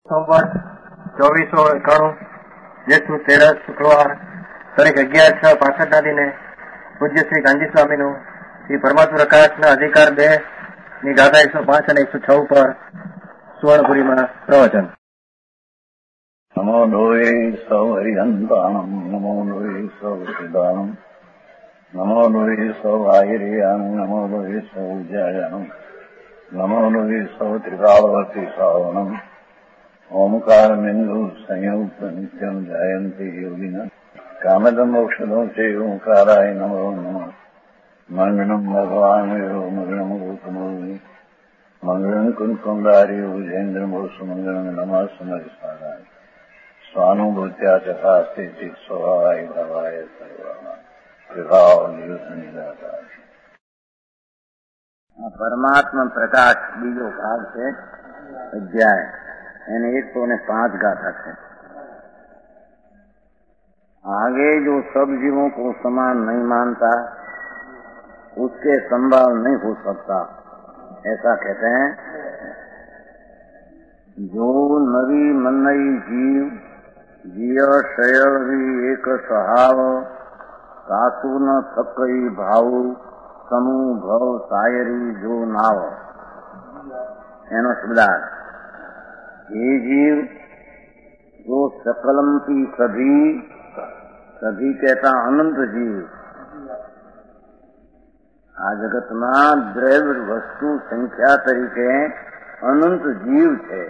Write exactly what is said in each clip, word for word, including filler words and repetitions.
સોમવાર ચોવીસો એકાણું જેઠું તેરસ શુક્રવાર તારીખ અગિયાર છ પાસઠ ના દિને પૂજ્ય શ્રી ગાંધી સ્વામીનું શ્રી પરમાત્મ પ્રકાશના અધિકાર બે ની ગાથા એકસો પાંચ અને એકસો છ ઉપર સુવર્ણપુરીમાં પ્રવચન. નમો લોહે સૌ હરિહંતાણમ નમો લોહે સૌ સિદ્ધાણમ નમો લોહે સૌ આયર્યાણમ નમો લોહે સૌ જયાણમ નમો લોહે સૌ ત્રિકાળવતી શ્રાવણમ ઓમકાર બિંદુ સંયુક્ત નિત્યમ જયંતી યોગિના કામદમ મોક્ષદો છે ઓંકારાય નમો નમઃ મંગળમ ભગવાન મંગળમ ગૌતમોની મંગળમ કુંકુંડારી વિજેન્દ્રમોષ મંગળમ નમઃ સમરિસારાય સ્વાનુભૂત્યા ચકાસ્તે ચિત સ્વભાવાય ભવાય સર્વમાં વિભાવ નિદાતા. પરમાત્મા પ્રકાશ બીજો ભાગ છે અધ્યાય, એને एक सौ ने पांच गाथा है. आगे जो सब जीवों को समान नहीं मानता उसके संभाल नहीं हो सकता, ऐसा कहते हैं. जो नवी मनई जीव जिय शय एक स्वभाव सासु न थकई भाव समूह भव सायरी जो नाव. एनो शब्दार्थ. ये जीव जो सकलम की सभी सभी कहता अनंत जीव आ जगत में द्रव्य वस्तु संख्या तरीके अनंत जीव है.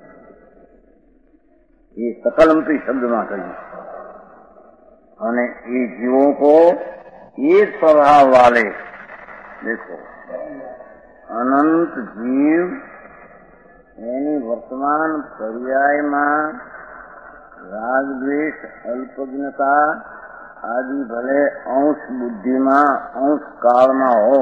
ये सकलमपी शब्द में कही और ये जीवों को एक स्वभाव वाले, देखो अनंत जीव એની વર્તમાન પર્યાયમાં રાગદ્વેષ અલ્પજ્ઞતા આદિ ભલે અંશ બુદ્ધિમાં અંશ કાળમાં હો,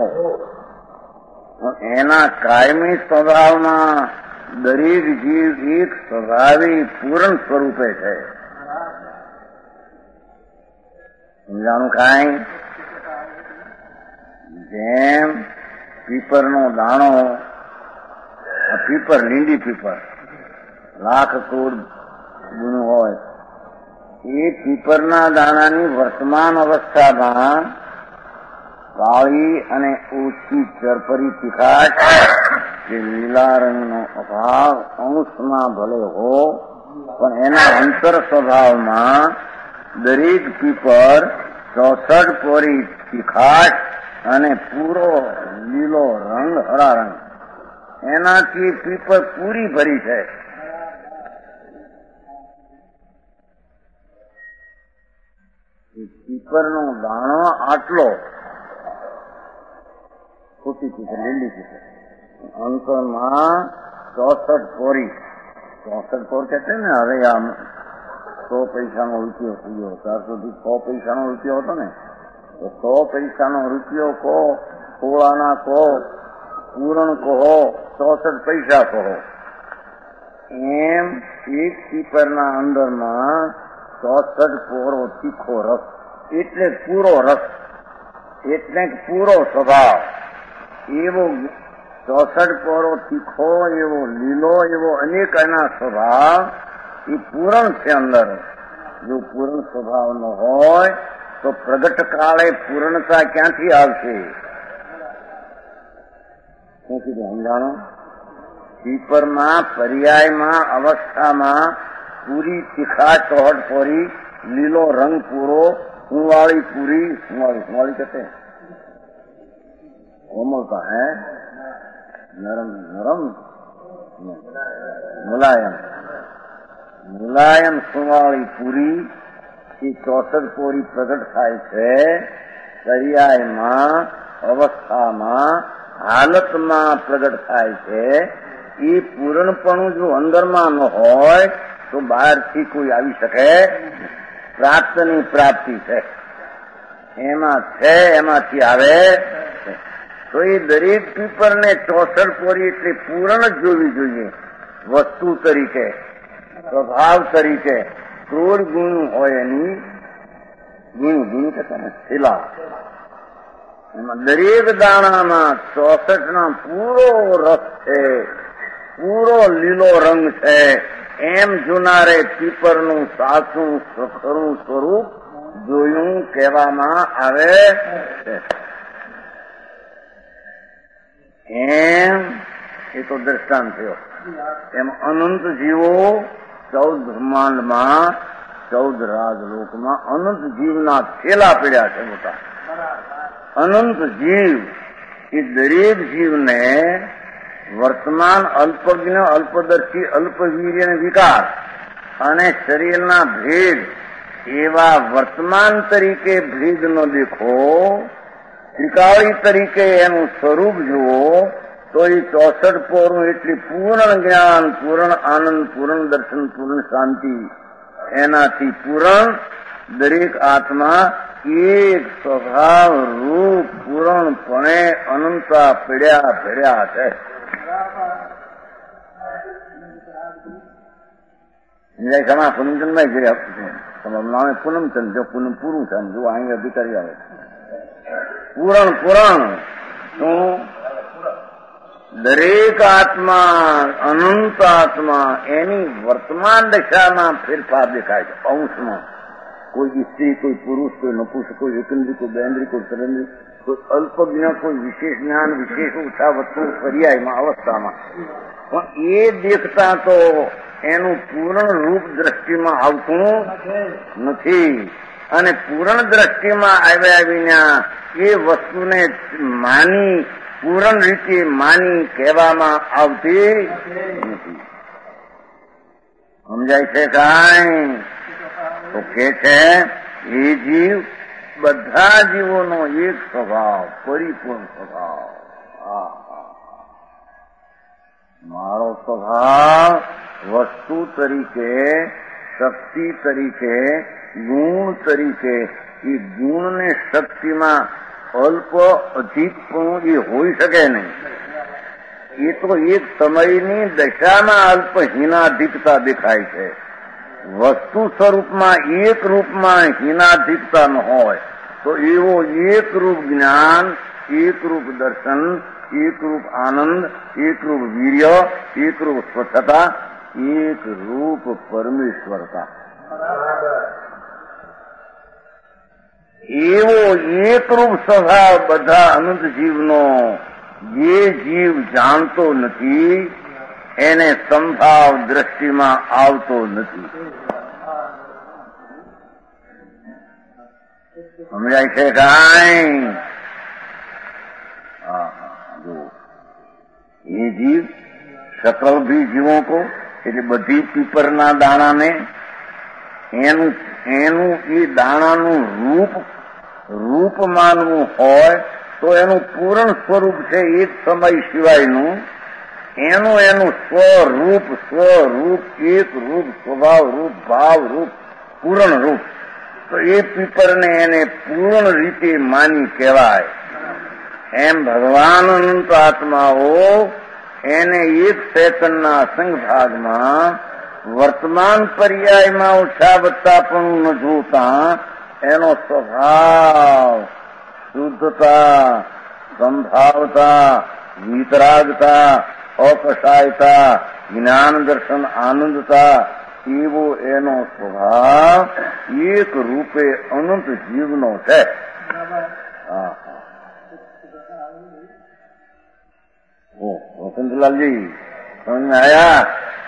એના કાયમી સ્વભાવમાં દરેક જીવ એક સ્વભાવી પૂર્ણ સ્વરૂપે છે. સમજાણું કાંઈ? જેમ પીપરનો દાણો, પીપર લીંડી પીપર લાખ કરોડ ગુણ હોય, એ પીપરના દાણાની વર્તમાન અવસ્થામાં કાળી અને ઓછી ચરપરી તીખાશ જે લીલા રંગનો અભાવ અંશમાં ભલે હો, પણ એના અંતર સ્વભાવમાં દરેક પીપર ચોસઠ પોરી તીખાશ અને પૂરો લીલો રંગ હરા રંગ, એનાથી પીપર પૂરી ભરી છે. પીપરનો દાણો આટલો, ખોટી પીપર લીલી પીપર અંતરમાં ચોસઠ પોરી, ચોસઠ પોર કે છે ને. હવે આમ સો પૈસાનો રૂપિયો થઈ ગયો, ત્યાર સુધી સો પૈસાનો રૂપિયો હતો ને, તો સો પૈસાનો રૂપિયો કહો, સોળાના કહો, પૂરણ કહો, ચોસઠ પૈસા કહો, એમ એક પીપરના અંદરમાં ચોસઠ પોરો તીખો રસ, એટલે પૂરો રસ, એટલે પૂરો સ્વભાવ. એવો ચોસઠ પોરો તીખો, એવો લીલો, એવો અનેક એના સ્વભાવ એ પૂરણ છે અંદર. જો પૂરણ સ્વભાવ નો હોય તો પ્રગટ કાળે પૂર્ણતા ક્યાંથી આવશે? શું કીધું સમજાણો? પીપરમાં પર્યાયમાં અવસ્થામાં પૂરી તીખા ચોહટ પોરી, લીલો રંગ પૂરો, સુવાળી પૂરી, સુવાળી સુવાળી कहते हैं कोमलता है, नरम नरम मुलायम मुलायम સુવાળી પૂરી એ ચોસઠ પોરી પ્રગટ થાય છે પર્યાયમાં અવસ્થામાં, હાલતમાં પ્રગટ થાય છે. એ પૂર્ણપણું જો અંદરમાં ન હોય તો બહારથી કોઈ આવી શકે? પ્રાપ્તની પ્રાપ્તિ છે, એમાં છે, એમાંથી આવે. તો એ દરેક પીપરને ચોસઠ પોરી એટલે પૂર્ણ જ જોવી જોઈએ. વસ્તુ તરીકે, સ્વભાવ તરીકે ક્રોડ ગુણ હોય એની, ગુણ ગુણ કહેતા ને શિલા, એમાં દરેક દાણામાં ચોસઠ ના પૂરો રસ છે, પૂરો લીલો રંગ છે, એમ જોનારે પીપરનું સાચું સખરું સ્વરૂપ જોયું કહેવામાં આવે છે. એમ એ તો દ્રષ્ટાંત થયો. એમ અનંત જીવો ચૌદ બ્રહ્માંડમાં ચૌદ રાજલોકમાં અનંત જીવના થેલા પડ્યા છે મોટા. અનંત જીવ એ દરેક જીવને વર્તમાન અલ્પજ્ઞ, અલ્પદર્શી, અલ્પવીર્ય અને વિકાર અને શરીરના ભેદ એવા વર્તમાન તરીકે ભેદ ન દેખો, ત્રિકાળી તરીકે એનું સ્વરૂપ જુઓ તો એ ચોસઠ પોરનું એટલી પૂર્ણ જ્ઞાન, પૂર્ણ આનંદ, પૂર્ણ દર્શન, પૂર્ણ શાંતિ, એનાથી પૂર્ણ દરેક આત્મા એક સ્વભાવ રૂપ પૂર્ણપણે અનંતા પીડ્યા ભર્યા છે. સમા પૂનમચંદભાઈ ગયા તમારું નામે પૂનમચંદ, જો પૂનમ પૂરું છે જો અહીં અધિકારી આવે પૂરણ પૂરણ શું દરેક આત્મા અનંત આત્મા એની વર્તમાન દશામાં ફેરફાર દેખાય છે. અંશમાં કોઈ સ્ત્રી, કોઈ પુરુષ, કોઈ નપુંસક, કોઈ એકંદ્રી, કોઈ બેન્દ્રી, કોઈ સરેન્દ્રી, કોઈ અલ્પજ્ઞ, કોઈ વિશેષ જ્ઞાન, વિશેષ ઉઠા વસ્તુ પર્યાયમાં અવસ્થામાં પણ એ દેખતા તો એનું પૂર્ણ રૂપ દ્રષ્ટિમાં આવતું નથી. અને પૂર્ણ દ્રષ્ટિમાં આવ્યા વિના એ વસ્તુને માની પૂર્ણ રીતે માની કહેવામાં આવતી નથી. સમજાય છે કાંઈ? તો કે છે એ જીવ બધા જીવોનો એક સ્વભાવ, પરિપૂર્ણ સ્વભાવ. મારો સ્વભાવ વસ્તુ તરીકે, શક્તિ તરીકે, ગુણ તરીકે, એ ગુણ ને શક્તિમાં અલ્પ અધિકપણું એ હોઈ શકે નહીં. એ તો એક સમયની દશામાં અલ્પ હીનાધિકતા દેખાય છે. વસ્તુ સ્વરૂપમાં એક રૂપમાં હીનાધિકતા ન હોય તો એવો એક રૂપ જ્ઞાન, એક રૂપ દર્શન, એક રૂપ આનંદ, એક રૂપ વીર્ય, એક રૂપ સ્વચ્છતા, એક રૂપ પરમેશ્વરતા, એવો એક રૂપ સ્વભાવ બધા અનંત જીવનો જે જીવ જાણતો નથી એને સંભાવ દ્રષ્ટિમાં આવતો નથી. સમજાય છે કાંઈ? એ જીવ सकल भी जीवों को એટલે બધી પીપરના દાણાને એનું એનું એ દાણાનું રૂપ રૂપ માનવું હોય તો એનું પૂર્ણ સ્વરૂપ છે એક સમય સિવાયનું, એનું એનું સ્વરૂપ સ્વરૂપ એક રૂપ સ્વભાવ રૂપ ભાવ રૂપ પૂર્ણ રૂપ, તો એ પીપરને એને પૂર્ણ રીતે માની કહેવાય. એમ ભગવાન અનંત આત્માઓ એને એક ચેતનના અસંગ ભાગમાં વર્તમાન પર્યાયમાં ઓછા વત્તા પણ ન જોતા એનો સ્વભાવ શુદ્ધતા, સંભાવતા, વિતરાગતા, અકષાયતા, જ્ઞાન દર્શન આનંદતા એવો એનો સ્વભાવ એક રૂપે અનંત જીવનો છે. હા ઓ વસંતલાલજી સમજ આયા?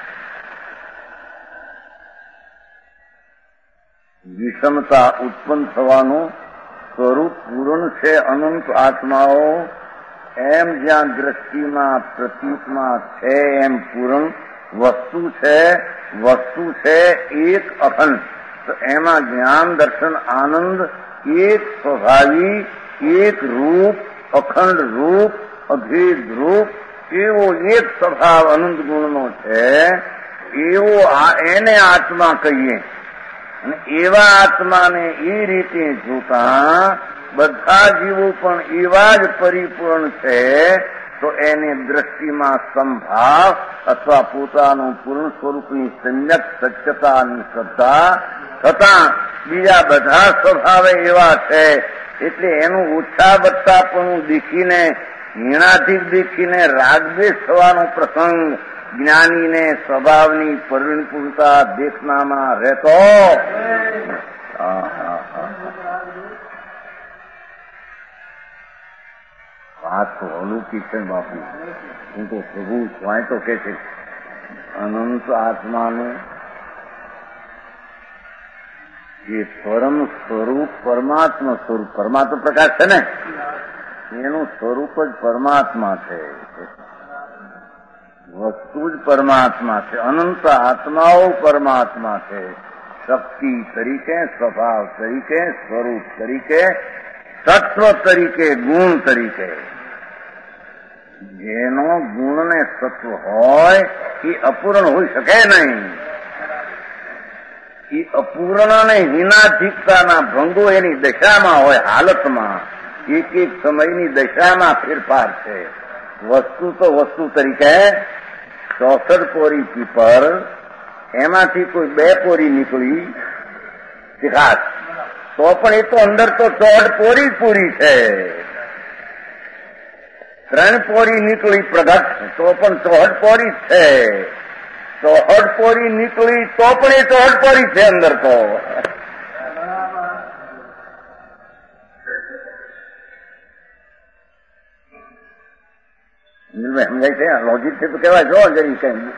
વિષમતા ઉત્પન્ન થવાનું સ્વરૂપ પૂર્ણ છે અનંત આત્માઓ, એમ જ્યાં દ્રષ્ટિમાં પ્રતીતમાં છે એમ પૂર્ણ વસ્તુ છે. વસ્તુ છે એક અખંડ, તો એમાં જ્ઞાન દર્શન આનંદ એક સ્વભાવી, એક રૂપ, અખંડ રૂપ, અભેદ રૂપ, એવો એક સ્વભાવ અનંત ગુણનો છે. એવો એને આત્મા કહીએ. અને એવા આત્માને એ રીતે જોતા બધા જીવો પણ એવા જ પરિપૂર્ણ છે, તો એને દ્રષ્ટિમાં સંભાવ અથવા પોતાનું પૂર્ણ સ્વરૂપની સંયક સત્યતાની શ્રદ્ધા થતા બીજા બધા સ્વભાવે એવા છે, એટલે એનું ઓછા વત્તા પણ દેખીને હીણાધિક દેખીને રાગદ્વેષ થવાનો પ્રસંગ જ્ઞાનીને સ્વભાવની પરિપૂર્ણતા દેખનામાં રહેતો વાત તો અલૌકિક છે બાપુ. હું તો પ્રભુ સ્વાય તો કે છે અનંત આત્માનું જે પરમ સ્વરૂપ પરમાત્મા સ્વરૂપ પરમાત્મા પ્રકાશ છે ને એનું સ્વરૂપ જ પરમાત્મા છે. વસ્તુ જ પરમાત્મા છે. અનંત આત્માઓ પરમાત્મા છે. શક્તિ તરીકે, સ્વભાવ તરીકે, સ્વરૂપ તરીકે, તત્વ તરીકે, ગુણ તરીકે. જેનો ગુણ ને તત્વ હોય એ અપૂર્ણ હોઈ શકે નહીં. એ અપૂર્ણ ને હિનાધિકતાના ભંગો એની દશામાં હોય, હાલતમાં એક એક સમયની દશામાં ફેરફાર છે. વસ્તુ તો વસ્તુ તરીકે ચોસઠ કોરી પીપર, એમાંથી કોઈ બે કોરી નીકળી ચિકાસ, તો પણ એ તો અંદર તો ચોસઠ કોરી પૂરી છે. ત્રણ પોરી નીકળી પ્રગટ, તો પણ ચોસઠ પોરી છે. ચોસઠ પોરી નીકળી તો પણ એ ચોસઠ પોરી છે અંદર તો. સમજાય છે? લોજિક છે તો કેવાય જો જરી કઈ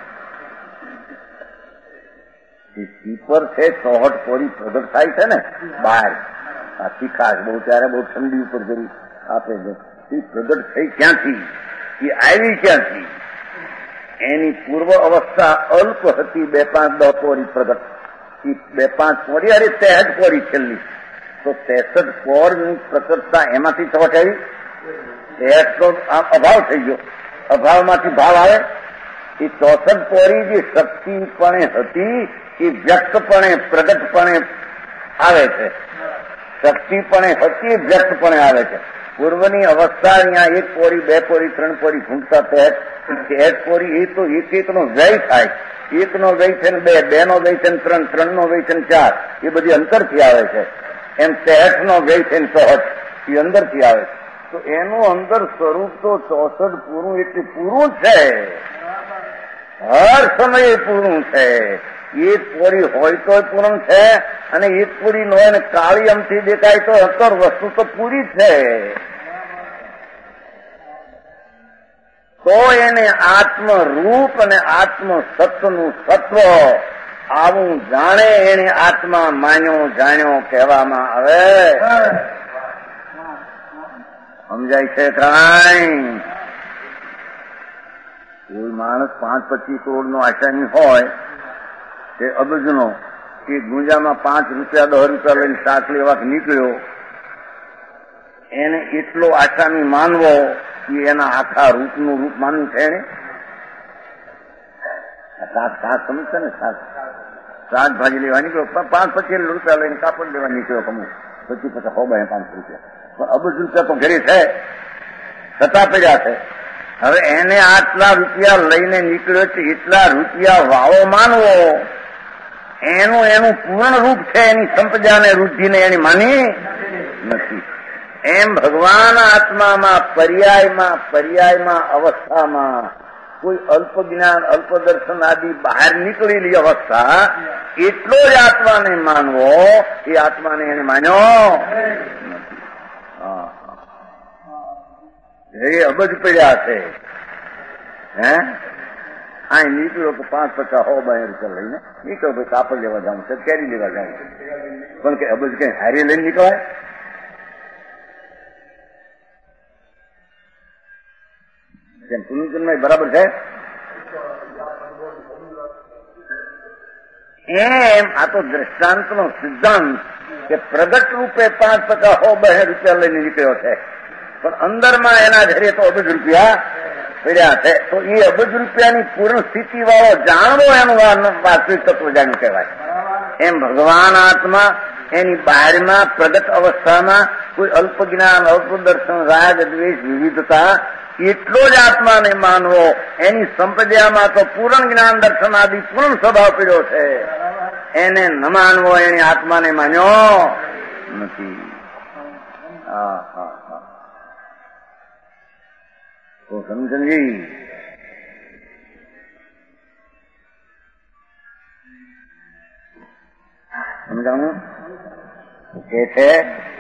પીપર છે ચોસઠ પોરી પ્રગટ થાય છે ને બહાર. આ તીખાશ બહુ ત્યારે બહુ ઠંડી ઉપર જરી આપે છે. એ પ્રગટ થઈ ક્યાંથી? એ આવી ક્યાંથી? એની પૂર્વ અવસ્થા અલ્પ હતી, બે પાંચ દસ પોરી પ્રગટ. એ બે પાંચ પોરી અરે ત્રેસઠ પોરી છેલ્લી, તો ત્રેસઠ પોરની પ્રકટતા એમાંથી ચોટ આવી. ત્રેસઠ તો આમ અભાવ થઈ ગયો. અભાવમાંથી ભાવ આવે. એ ચોસઠ પોરી જે શક્તિપણે હતી એ વ્યક્તપણે પ્રગટપણે આવે છે. શક્તિપણે હતી વ્યક્તપણે આવે છે. પૂર્વની અવસ્થા અહીંયા એક પોરી, બે પોરી, ત્રણ પોરી ઘૂમતા તેર પોરી એ તો એક એક નો વ્યય થાય. એક નો વ્યય છે ને બે, બે નો વ્યય છે ને ત્રણ, ત્રણ નો વ્યય છે ને ચાર, એ બધી અંતરથી આવે છે. એમ તેઠ નો વ્યય છે ને ચોસઠ, એ અંદરથી આવે છે. તો એનું અંદર સ્વરૂપ તો ચોસઠ પૂરું એટલે પૂરું છે. હર સમયે પૂરું છે. એક પોરી હોય તો પૂર્ણ છે, અને એક પૂરી ન હોય ને કાળી અમથી દેખાય તો અંતર વસ્તુ તો પૂરી છે. તો એને આત્મરૂપ અને આત્મ સત્વનું સત્વ આવું જાણે એને આત્મા માન્યો જાણ્યો કહેવામાં આવે. સમજાય છે કાંઈ? કોઈ માણસ પાંચ પચીસ કરોડ નો આશાની હોય તે અબજનો કે ગુંજામાં પાંચ રૂપિયા દસ રૂપિયા લઈને શાક લેવા નીકળ્યો, એને એટલો આસામી માનવો કે એના આખા રૂપનું રૂપ માનવું છે એને. શાક શાક સમજશે ને? શાક શાકભાજી લેવા નીકળ્યો, પાંચ પચીસ રૂપિયા લઈને કાપડ લેવા નીકળ્યો, કમું પચીસ પચાસ હો બે પાંચ રૂપિયા, પણ અબજ રૂપિયા તો ઘરે છે, છતાં પડ્યા છે. હવે એને આટલા રૂપિયા લઈને નીકળ્યો છે, એટલા રૂપિયા વાવો માનવો, એનું એનું પૂર્ણ રૂપ છે. એની સંપદાને વૃદ્ધિને એની માની નથી. એમ ભગવાન આત્મામાં પર્યાયમાં પર્યાયમાં અવસ્થામાં કોઈ અલ્પ જ્ઞાન અલ્પ દર્શન આદિ બહાર નીકળેલી અવસ્થા એટલો જ આત્માને માનવો, એ આત્માને એને માન્યો નથી. એ અબજ પડ્યા છે. હે આ નીકળ્યો કે પાંચ પચાસ હો બે રૂપિયા લઈને નીકળ્યો, ભાઈ કાપડ લેવા જાઉં છે, કેરી લેવા જાઉં છે, પણ કે અબજ કઈ હારી લઈને નીકળાય? કેમ પુનર્જન્મ બરાબર છે? એમ આ તો દ્રષ્ટાંતનો સિદ્ધાંત કે પ્રગટ રૂપે પાંચ પચાસ હો બે રૂપિયા લઈને નીકળ્યો છે, પણ અંદરમાં એના ઘરે તો અબજ રૂપિયા પડ્યા છે. તો એ અબજ રૂપિયાની પૂર્ણ સ્થિતિ વાળો જાણવો એનું વાસ્તવિક તત્વ જાણ્યું કહેવાય. એમ ભગવાન આત્મા એની બહારમાં પ્રગટ અવસ્થામાં કોઈ અલ્પ જ્ઞાન અલ્પ દર્શન રાગ દ્વેષ વિવિધતા એટલો જ આત્માને માનવો. એની સંપદામાં તો પૂર્ણ જ્ઞાન દર્શન આદિ પૂર્ણ સ્વભાવ પડ્યો છે, એને ન માનવો એને આત્માને માન્યો નથી. હા હા હા તો સમજી સમજાણું? કે છે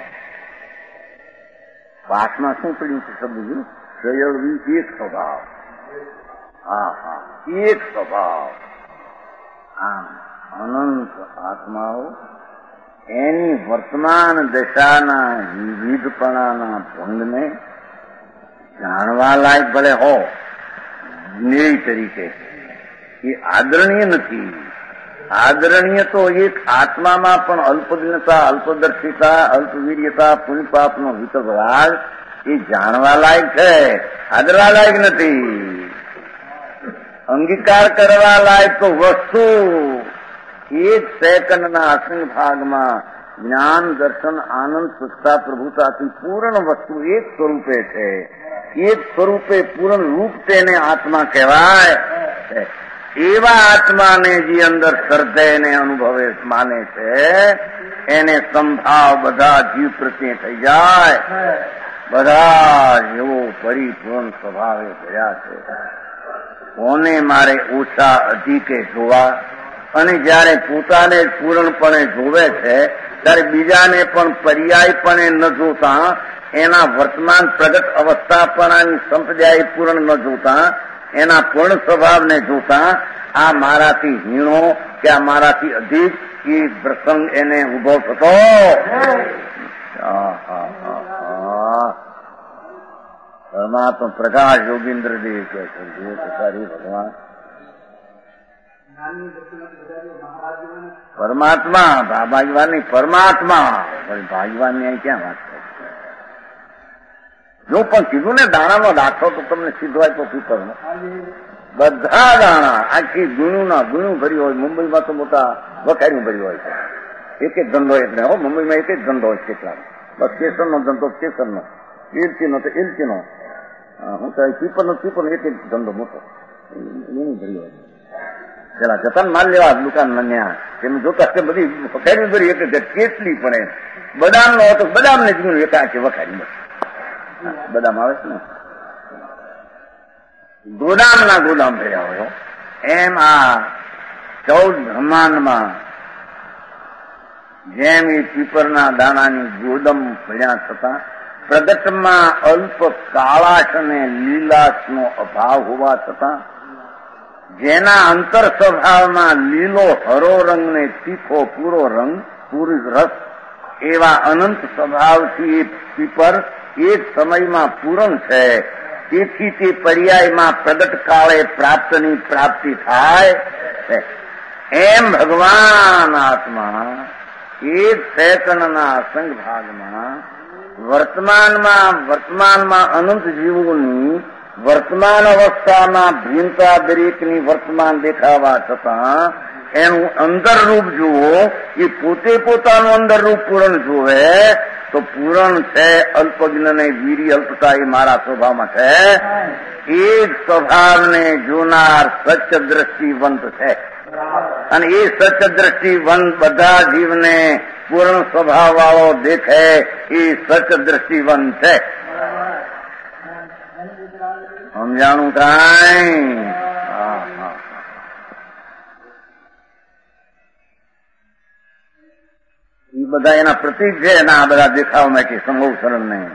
પાઠમાં શું પડ્યું છે શબ્દ? સયળવી એક સ્વભાવ. હા હા, એક સ્વભાવ. આમ અનંત આત્માઓ એની વર્તમાન દશાના વિવિધપણાના ભંગને જાણવા લાયક ભલે હો, જ્ઞેય તરીકે એ આદરણીય નથી. આદરણીય તો એક આત્મામાં પણ અલ્પદિનતા, અલ્પદર્શિતા, અલ્પવીર્યતા, પુણ્યપાપનો વિતરાગ એ જાણવા લાયક છે, આદરવા લાયક નથી. અંગીકાર કરવા લાયક તો વસ્તુ એક સેકન્ડના અસંગ ભાગમાં જ્ઞાન, દર્શન, આનંદ, સુખતા, પ્રભુતાથી પૂર્ણ વસ્તુ એક સ્વરૂપે છે. એક સ્વરૂપે પૂર્ણ રૂપ તેને આત્મા કહેવાય. એવા આત્માને જે અંદર શ્રદ્ધેને અનુભવે માને છે એને સંભાવ બધા જીવ પ્રત્યે થઈ જાય. બધા એવો પરિપૂર્ણ સ્વભાવે ભર્યા છે. કોને મારે ઓછા અધિકે જોવા, અને જયારે પોતાને પૂર્ણપણે જોવે છે ત્યારે બીજાને પણ પર્યાયપણે ન જોતા, એના વર્તમાન પ્રગટ અવસ્થાપણાની સંપ્રદાય પૂર્ણ ન જોતા, એના પૂર્ણ સ્વભાવને જોતા આ મારાથી હીણો કે આ મારાથી અધિક એ પ્રસંગ એને ઉભો થતો. પરમાત્મા પ્રકાશ યોગીન્દ્ર દેવ કે છે ભગવાન પરમાત્મા ભાગવાન ની પરમાત્મા ભાગવાન ની ક્યાં વાત કરે? જો પણ કીધું ને દાણાનો દાખલો તો તમને સીધો આપ્યો પીપરનો. બધા દાણા આખી ગુણું ના ગુણું ભર્યું હોય. મુંબઈમાં તો મોટા વખાર્યું ભર્યું હોય છે. એક એક ધંધો એટલે હો, મુંબઈમાં એક એક ધંધો હોય કેટલા. બસ કેસરનો ધંધો કેસરનો, ઇલચીનો તો ઇલચીનો, હું કહે પીપરનો પીપરનો એક એક ધંધો મોટો ગુણું ભર્યું હોય. પેલા જતન માલ લેવા દુકાન ન્યા તેમ જોતા તે બધી વખારી ભરી એક કેટલી પડે. બદામ નો હતો, બદામ ને જ ગુણ એક આખી વખારી. બદામ આવે છે ને, ગોદામ ના ગોદામ ભર્યા હોય. એમ આ ચૌદ બ્રહ્માંડમાં જેમ એ પીપરના દાણાની ગોદમ ભર્યા છતાં પ્રગટમાં અલ્પ કાળાશ અને લીલાશનો અભાવ હોવા છતાં જેના અંતર સ્વભાવમાં લીલો હરો રંગ ને તીખો પૂરો રંગ, પૂરી રસ એવા અનંત સ્વભાવથી એ પીપર એક સમયમાં પૂરણ છે. તેથી તે પર્યાયમાં પ્રગટ કાળે પ્રાપ્તની પ્રાપ્તિ થાય. એમ ભગવાન આત્મા એક સેકન્ડના અસંગ ભાગમાં વર્તમાનમાં વર્તમાનમાં અનંત જીવોની વર્તમાન અવસ્થામાં ભિન્નતા દરેકની વર્તમાન દેખાવા છતાં એનું અંદરરૂપ જુઓ, એ પોતે પોતાનું અંદરરૂપ પૂરણ જોવે તો પૂરણ છે. અલ્પજ્ઞને વીરી અલ્પતા એ મારા સ્વભાવમાં છે. એ જ સ્વભાવને જોનાર સત્ય દ્રષ્ટિવંત છે. અને એ સત્ય દ્રષ્ટિવંત બધા જીવને પૂર્ણ સ્વભાવ વાળો દેખે એ સત્ય દ્રષ્ટિવંત છે. સમજાણું કાંઈ? હા હા, એ બધા એના પ્રતીક છે. એના આ બધા દેખાવા માટે સંભવ શરણ નહીં.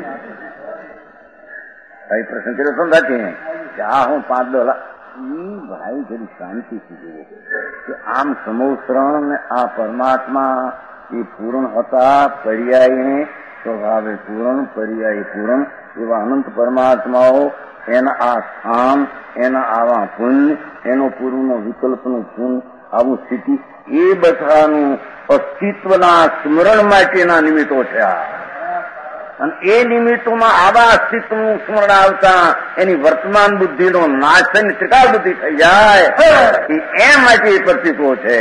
કઈ પ્રશ્ન કર્યો તો નથી કે આ હું પાંચ ડોલા ભાઈ જરી શાંતિથી જુઓ કે આમ સમૂહ શરણ ને આ પરમાત્મા એ પૂર્ણ હતા. પર્યાય સ્વભાવે પૂર્ણ, પર્યાય પૂર્ણ એવા અનંત પરમાત્માઓ, એના આ સ્થાન, એના આવા પુણ્ય, એનો પૂર્વનો વિકલ્પનું પુણ્ય, આવું સ્થિતિ, એ બધાનું અસ્તિત્વના સ્મરણ માટેના નિમિત્તો છે. અને એ નિમિત્તોમાં આવા અસ્તિત્વનું સ્મરણ આવતા એની વર્તમાન બુદ્ધિનો નાશ થઈને ત્રિકાળ બુદ્ધિ થઈ જાય એમ માટે એ પ્રતીકો છે.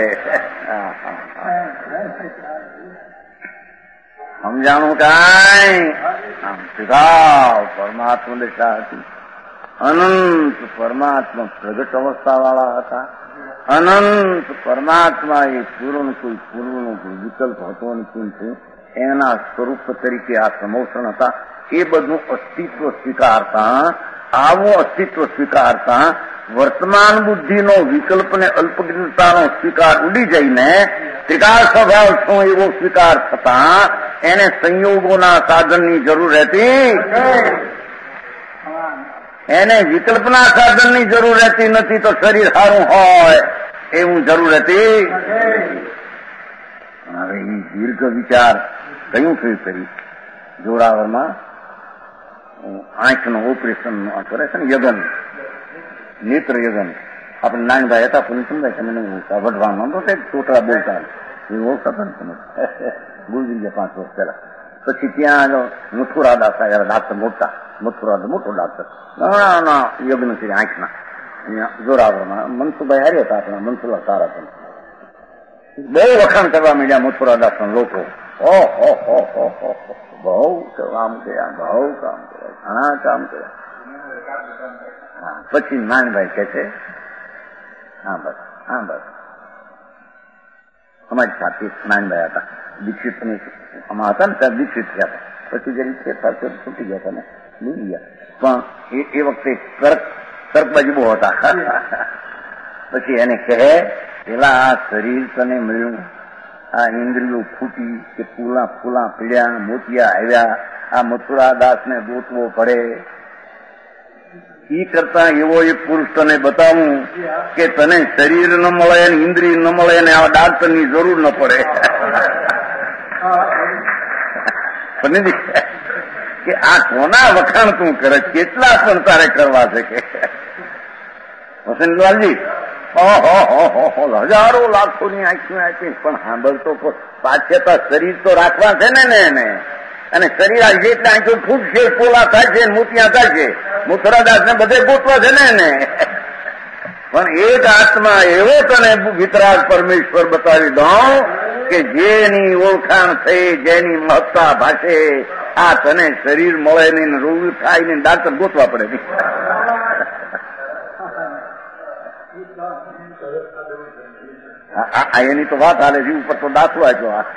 સમજાણું કાંઈ? આમ સીધા પરમાત્મા દશા હતી. અનંત પરમાત્મા પ્રગટ અવસ્થા વાળા હતા. અનંત પરમાત્મા એ પૂર્ણ કોઈ પૂર્વનો કોઈ વિકલ્પ હતો નથી. એના સ્વરૂપ તરીકે આ સમોષણ હતા. એ બધું અસ્તિત્વ સ્વીકારતા આવું અસ્તિત્વ સ્વીકારતા વર્તમાન બુદ્ધિનો વિકલ્પ ને અલ્પજ્ઞતાનો સ્વીકાર ઉડી જઈને ત્રિકાળ સ્વભાવ શું એવો સ્વીકાર થતા એને સંયોગોના સાધનની જરૂર રહેતી, એને વિકલ્પના સાધનની જરૂર રહેતી નથી. તો શરીર સારું હોય એવું જરૂર રહેતી. હવે એ દીર્ઘ વિચાર કયું થયું કરી જોરાવરમાં આંખનું ઓપરેશન કરે છે ને યગન, નેત્ર યગન. આપણે નાનભાઈ હતા પુનિત સમજાય છે મને વઢવાનો તો ટોટલા બોલતા એવું સતન ગુજરી ગયા પાંચ વર્ષ પહેલા. પછી ત્યાં મથુરા દાસ આવ્યા, ડાક્ટર મોટા મથુરા મોટો ડાક્ટર ના યજ્ઞ કરી આંખના અહીંયા જોરાવરમાં. મનસુભાઈ હારી હતા આપણા મનસુલા સારા હતા. બહુ વખાણ કરવા માંડ્યા મથુરા દાસના લોકો. ઓહો હો હો હો બહુ કામ કર્યા, બહુ કામ કર્યા, ઘણા કામ કર્યા. પછી નાનભાઈ કે છે હા બસ હા બસ અમારી સાથે નાનભાઈ હતા દીક્ષિત આમાં હતા ને ત્યાં દીક્ષિત થયા હતા. પછી જરી છેતા છૂટી ગયા હતા ને ભૂલી ગયા. પણ એ વખતે તર્ક તર્ક બાજુ બહુ હતા. પછી એને કહે પેલા આ શરીર તને મળ્યું, આ ઇન્દ્રિયો ફૂટી કે ફૂલા ફૂલા પીડ્યા, મોતિયા આવ્યા, આ મથુરા દાસ ને ગોતવો પડે. એ કરતા એવો એક પુરુષ તને બતાવું કે તને શરીર ન મળે ને ઇન્દ્રિય ન મળે ને આ ડાક્ટરની જરૂર ન પડે. કે આ કોના વખાણ તું કરે, કેટલા પણ તારે કરવા છે કે વસંતલાલજી ઓહો હજારો લાખોની આંખી આંખી પણ સાંભળતો પાછળ શરીર તો રાખવા છે ને એને. અને શરીર આ જેટલા આંખો ફૂટશે, પોલા થાય છે, મોતિયા થાય છે, મથુરાદાસ ને બધે ગોતવા છે ને એને. પણ એક આત્મા એવો તને વિતરાગ પરમેશ્વર બતાવી દઉં કે જેની ઓળખાણ થઈ, જેની મહત્તા ભાષે, આ તને શરીર મળે નહીં, રોગ થાય નહીં, ડાક્ટર ગોતવા પડે નહીં. એની તો વાત હાલે છે, ઉપર તો દાખલો આપ્યો. આ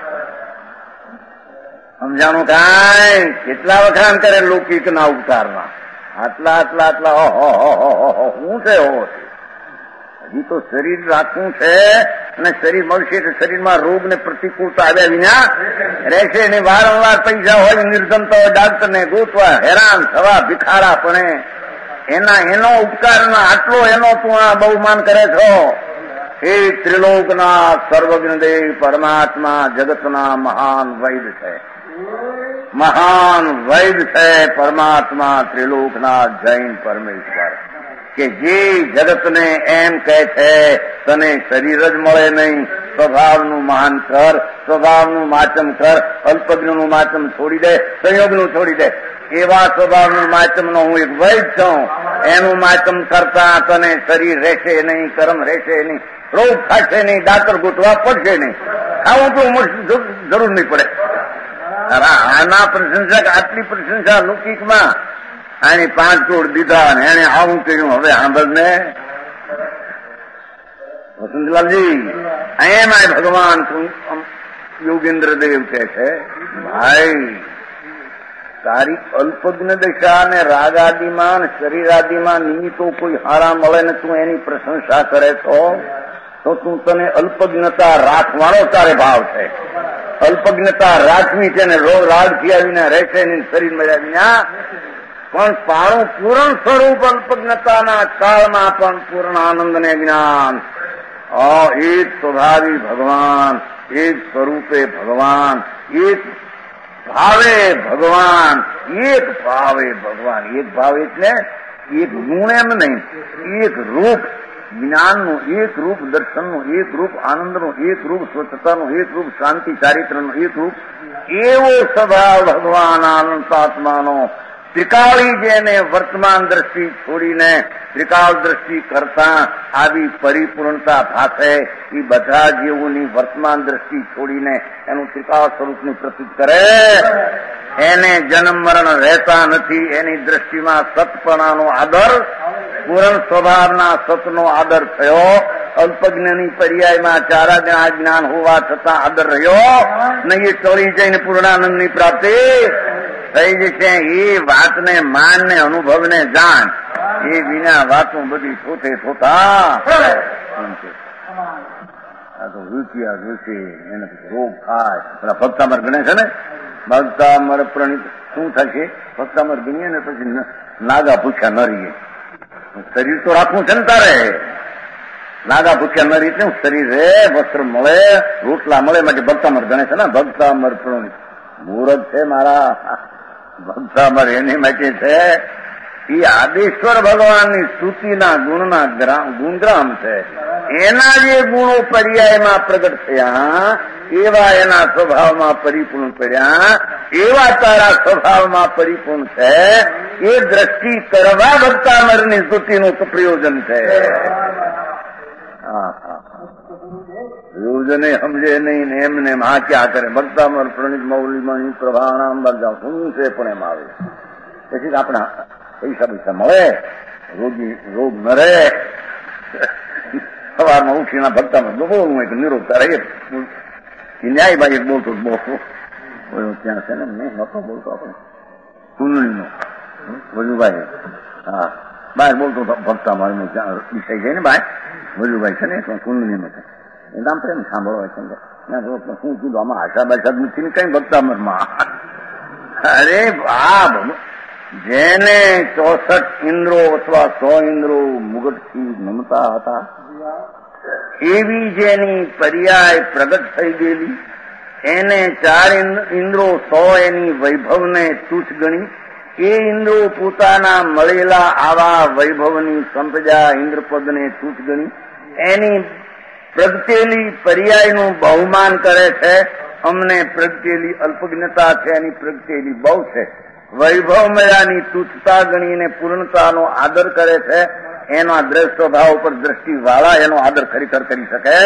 સમજાણું કાંઈ કેટલા વખાણ કરે લૌકિક ના અવતારના, આટલા આટલા આટલા ઓહો શું છે હો. હજી તો શરીર રાખવું છે અને શરીર મળશે તો શરીરમાં રોગ ને પ્રતિકૂળતા આવ્યા વિના રહેશે ને. વારંવાર પૈસા હોય, નિર્ધનતા હોય, ડાક્ટર ને ગોતવા હેરાન થવા ભિખારા પણ એના એનો ઉપકારના આટલો એનો તું આ બહુમાન કરે છો. એ ત્રિલોકના સર્વજ્ઞ દેવ પરમાત્મા જગતના મહાન વૈદ છે, મહાન વૈદ છે પરમાત્મા, ત્રિલોકના જૈન પરમેશ્વર કે જે જગતને એમ કહે છે તને શરીર જ મળે નહીં, સ્વભાવનું માન કર, સ્વભાવનું માચમ કર, અલ્પજ્ઞનું માચમ છોડી દે, સંયોગનું છોડી દે. એવા સ્વભાવનું માચમનો હું એક વૈદ છું. એનું માચમ કરતા તને શરીર રહેશે નહીં, કર્મ રહેશે નહીં, રોગ થશે નહીં, ડાક્ટર ગોતવા પડશે નહીં, આવું તો જરૂર નહીં પડે. આના પ્રશંસક આટલી પ્રશંસા લૌકિકમાં આને પાંચ કરોડ દીધા અને એને આવું કર્યું. હવે સાંભળ ને વસંતલાલજી, એમ આ ભગવાન યોગેન્દ્ર દેવ કે છે ભાઈ તારી અલ્પજ્ઞ દશા ને રાગાદિમાં શરીરાદિમાં નિમિત્તો કોઈ હારા મળે ને તું એની પ્રશંસા કરે છો તો તું તને અલ્પજ્ઞતા રાખવાનો તારે ભાવ છે. અલ્પજ્ઞતા રાખવી છે ને રોગ રાગથી આવીને રહેશે ને શરીર મળ્યા વિના. પણ પારું પૂર્ણ સ્વરૂપ અલ્પજ્ઞતાના કાળમાં પણ પૂર્ણ આનંદ ને જ્ઞાન. એક સ્વભાવી ભગવાન, એક સ્વરૂપે ભગવાન, એક ભાવે ભગવાન, એક ભાવે ભગવાન. એક ભાવ એટલે એક ગુણ એમ નહીં, એક રૂપ જ્ઞાનનું, એક રૂપ દર્શનનું, એક રૂપ આનંદનું, એક રૂપ સ્વચ્છતાનું, એક રૂપ શાંતિ ચારિત્રનું, એક રૂપ એવો સ્વભાવ ભગવાન અનંતાત્માનો. ત્રિકાળી જેને વર્તમાન દ્રષ્ટિ છોડીને ત્રિકાળ દ્રષ્ટિ કરતા આવી પરિપૂર્ણતા ભાષે એ બધા જીવોની વર્તમાન દ્રષ્ટિ છોડીને એનું ત્રિકાળ સ્વરૂપની પ્રતીત કરે. એને જન્મ મરણ રહેતા નથી. એની દ્રષ્ટિમાં સતપણાનો આદર, પૂર્ણ સ્વભાવના સતનો આદર થયો. અલ્પજ્ઞની પર્યાયમાં ચારા જ્ઞાન હોવા છતાં આદર રહ્યો નહીં. એ ટળી જઈને પૂર્ણાનંદની પ્રાપ્તિ થઈ જશે એ વાતને માન ને અનુભવને જાણ, એ વિના વાતો બધી થોતે થોતા આ તો રૂપિયા જોશે, એને રોગ થાય. પેલા ભક્તામર ગણે છે ને, ભક્તામર પ્રણિત શું થશે? ભક્તામર ગણીએ ને પછી નાગા ભૂખ્યા ન રહીએ. શરીર તો રાખવું છે ને તારે, નાગા ભૂખ્યા ન રીતે શરીર રે, વસ્ત્ર મળે, રોટલા મળે, માટે ભક્તામર ગણે છે ને. ભક્તામર પ્રણિત મુહૂર્ત છે મારા, ભક્તામર એની માટે છે. એ આદેશ્વર ભગવાનની સ્તુતિના ગુણના ગુણગ્રામ છે. એના જે ગુણો પર્યાયમાં પ્રગટ થયા એવા એના સ્વભાવમાં પરિપૂર્ણ પડ્યા, એવા તારા સ્વભાવમાં પરિપૂર્ણ છે. એ દ્રષ્ટિ કરવા ભક્તામરની સ્તુતિનું પ્રયોજન છે. પ્રયોજને સમજે નહીં ને એમને આ ક્યાં કરે. ભક્તામર પ્રણિત મૌલિમણી પ્રભાણામ બધા શું છે પણ એમ આવે. પછી આપણા પૈસા પૈસા મળે, રોગી રોગ ન રહે. સવારમાં ઉઠીને ભક્તામાં બોલવું હોય તો નિરોગતા રહે. ન્યાય બાઈ બોલતો બોલતો ત્યાં છે ને, મેં નતો બોલતો આપણે કુંડળીનો વજુભાઈ, હા બાય બોલતો ભક્તામાં ત્યાં વિષય જાય ને બાય વજુભાઈ છે ને કુંડળીનો છે. એ નામ પ્રેમ સાંભળવા છે. શું કીધું આમાં આશા બાશા નથી ને કઈ ભક્તામરમાં. અરે આ જેને ચોસઠ ઇન્દ્રો અથવા સો ઇન્દ્રો મુગટથી નમતા હતા, એવી જેની પર્યાય પ્રગટ થઈ ગયેલી, એને ચાર ઇન્દ્રો સો એની વૈભવને તુચ્છ ગણી, એ ઇન્દ્રો પોતાના મળેલા આવા વૈભવની સંપદા ઇન્દ્રપદને તુચ્છ ગણી, એની પ્રગટેલી પર્યાયનું બહુમાન કરે છે. અમને પ્રગટેલી અલ્પજ્ઞતા છે, એની પ્રગટેલી બહુ છે. વૈભવ મેળાની તુચ્છતા ગણીને પૂર્ણતાનો આદર કરે છે. એના દ્રષ્ટ સ્વભાવ ઉપર દ્રષ્ટિ વાળા એનો આદર ખરેખર કરી શકે.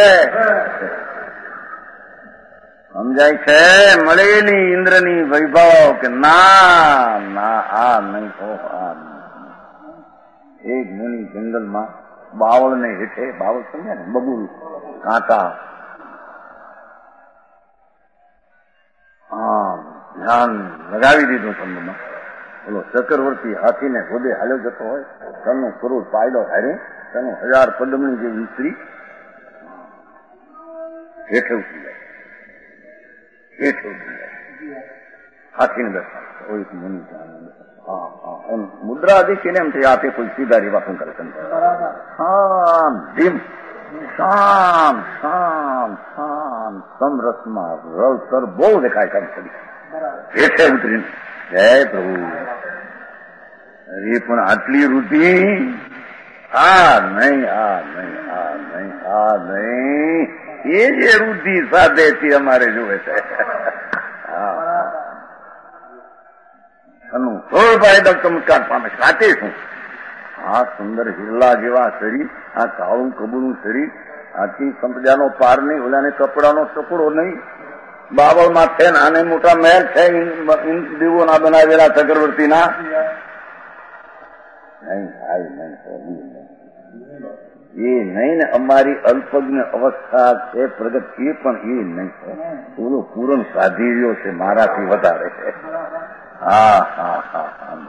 સમજાય છે? મળેલી ઇન્દ્રની વૈભવ કે ના ના આ નહીં હો, આ એક મુનિ જંગલમાં બાવળને હેઠે, બાવળ સમજે ને બબુલ કાંટા, હા ધ્યાન લગાવી દીધું ચંદ્રમાં. બોલો ચક્રવર્તી હાથીને ગોદે હાલ્યો જતો હોય, તનું કરોડ પાયડો હારે, તનું હજાર પદમની જે વિસ્તરી હેઠે ઉઠી જાય, હેઠે ઉઠી જાય, હાથીને બેઠા હોય મુનિ. હા હા એમ મુદ્રા દેખીને એમ થઈ આપે કોઈ સીધા રેવા કરે. હા ધીમ શામ શામ શામ સમરસમાં રળતર બહુ દેખાય કામ કરી હેઠે ઉતરીને. જય પ્રભુ. અરે પણ આટલી રુચિ, આ નહીં આ નહીં આ નહીં આ નહીં, એ જે રુચિ સાથે તે અમારે જોવે છે. સોળ ભાઈ ચમત્કાર પામે સાથે શું? આ સુંદર હિરલા જેવા શરીર, આ કાળું કબૂનું શરીર, આથી સંપજાનો પાર નહીં, ઓલાને કપડાનો ટુકડો નહીં, બાવળમાં છે ને આને મોટા મહેલ છે દેવોના બનાવેલા ચક્રવર્તીના. નહીં થાય નહીં એ નહીં ને અમારી અલ્પજ્ઞ અવસ્થા છે પ્રગટ, એ પણ એ નહીં. ઓલો પૂરણ સાધી રહ્યો છે મારાથી વધારે છે. હા હા હા હા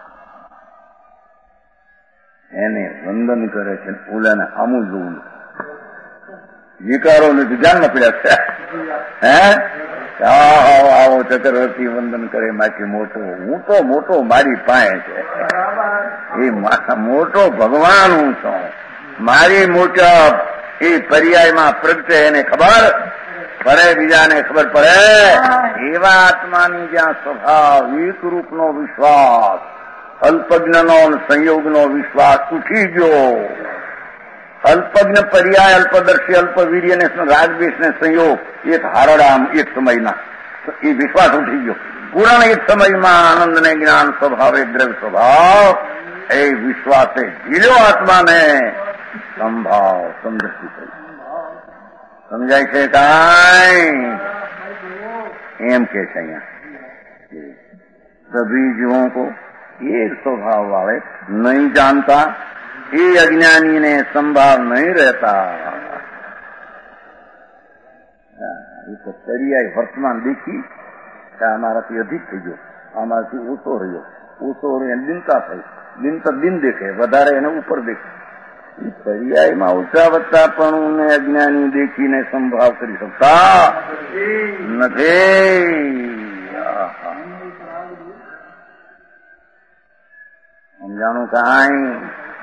એને વંદન કરે છે. ઓલાને આમું જોવું વિકારો નથી ધ્યાનમાં પડ્યા છે. હે આવો ચક્રવર્તી વંદન કરે માથી મોટો, હું તો મોટો મારી પાસે છે. એ મોટો ભગવાન હું છું. મારી મોટા એ પર્યાયમાં પ્રગટે એને ખબર પડે, બીજાને ખબર પડે. એવા આત્માની જ્યાં સ્વભાવ એક રૂપનો વિશ્વાસ, અલ્પજ્ઞનો સંયોગનો વિશ્વાસ ઉઠી ગયો. અલ્પજ્ઞ પર્યાય, અલ્પદર્શી, અલ્પવીર્ય ને રાગદ્વેષ ને સંયોગ એક હારડામ એક સમયના એ વિશ્વાસ ઉઠી ગયો. પૂર્ણ એક સમયમાં આનંદ ને જ્ઞાન સ્વભાવે દ્રવ્ય સ્વભાવ એ વિશ્વાસે ઝીલ્યો આત્માને સંભાવ સમદ્રષ્ટિ થઈ. સમજાય છે કાંઈ? એમ કે છે અહીંયા સભી જીવોं को एक स्वभाव वाले नहीं जानता, ये अज्ञानी ने संभाव नहीं रहता. ये तो तरियाई वर्तमान देखी हमाराથી અધિક થઈ ગયો. આમાંથી ઊંચો રહ્યો, ઊંચો રહ્યો દિનતા થઈ, દિનતા દિન દેખે, વધારે એને ઉપર દેખે. એ પર્યાયમાં ઊંચા વધતા પણ અજ્ઞાની દેખીને સંભાવ કરી શકતા નથી. સમજાણું કાંઈ?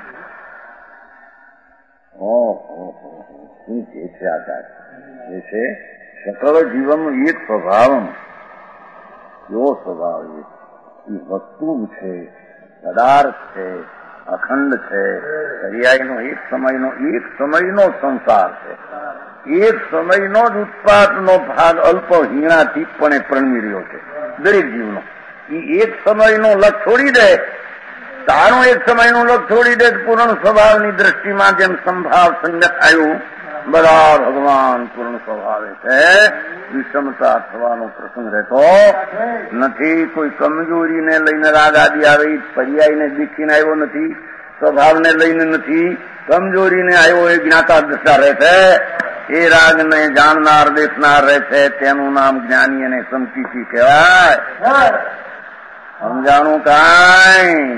ઓહો શું કે છે આચાર એ છે સકળ જીવનનું એક સ્વભાવ, એવો સ્વભાવ એ વસ્તુ છે, પદાર્થ છે, અખંડ છે, પર્યાયનો એક સમયનો એક સમયનો સંસાર છે. એક સમયનો જ ઉત્પાદનો ભાગ અલ્પ હીણા ટીપણે પ્રણમી રહ્યો છે દરેક જીવનો. એ એક સમયનો લક્ષ છોડી દે, તારું એક સમયનું લક્ષ છોડી દે પૂર્ણ સ્વભાવની દ્રષ્ટિમાં જેમ સંભાવ સંગત આવ્યું, બધા ભગવાન પૂર્ણ સ્વભાવે છે. વિષમતા થવાનો પ્રસંગ રહેતો નથી. કોઈ કમજોરીને લઈને રાગ આદિ આવે એ પર્યાયને દીખીને આવ્યો નથી, સ્વભાવને લઈને નથી. કમજોરીને આવ્યો એ જ્ઞાતા દશા રહે છે. એ રાગને જાણનાર દેખનાર રહે છે, તેનું નામ જ્ઞાની અને સમકીથી કહેવાય. સમજાણું કાંઈ?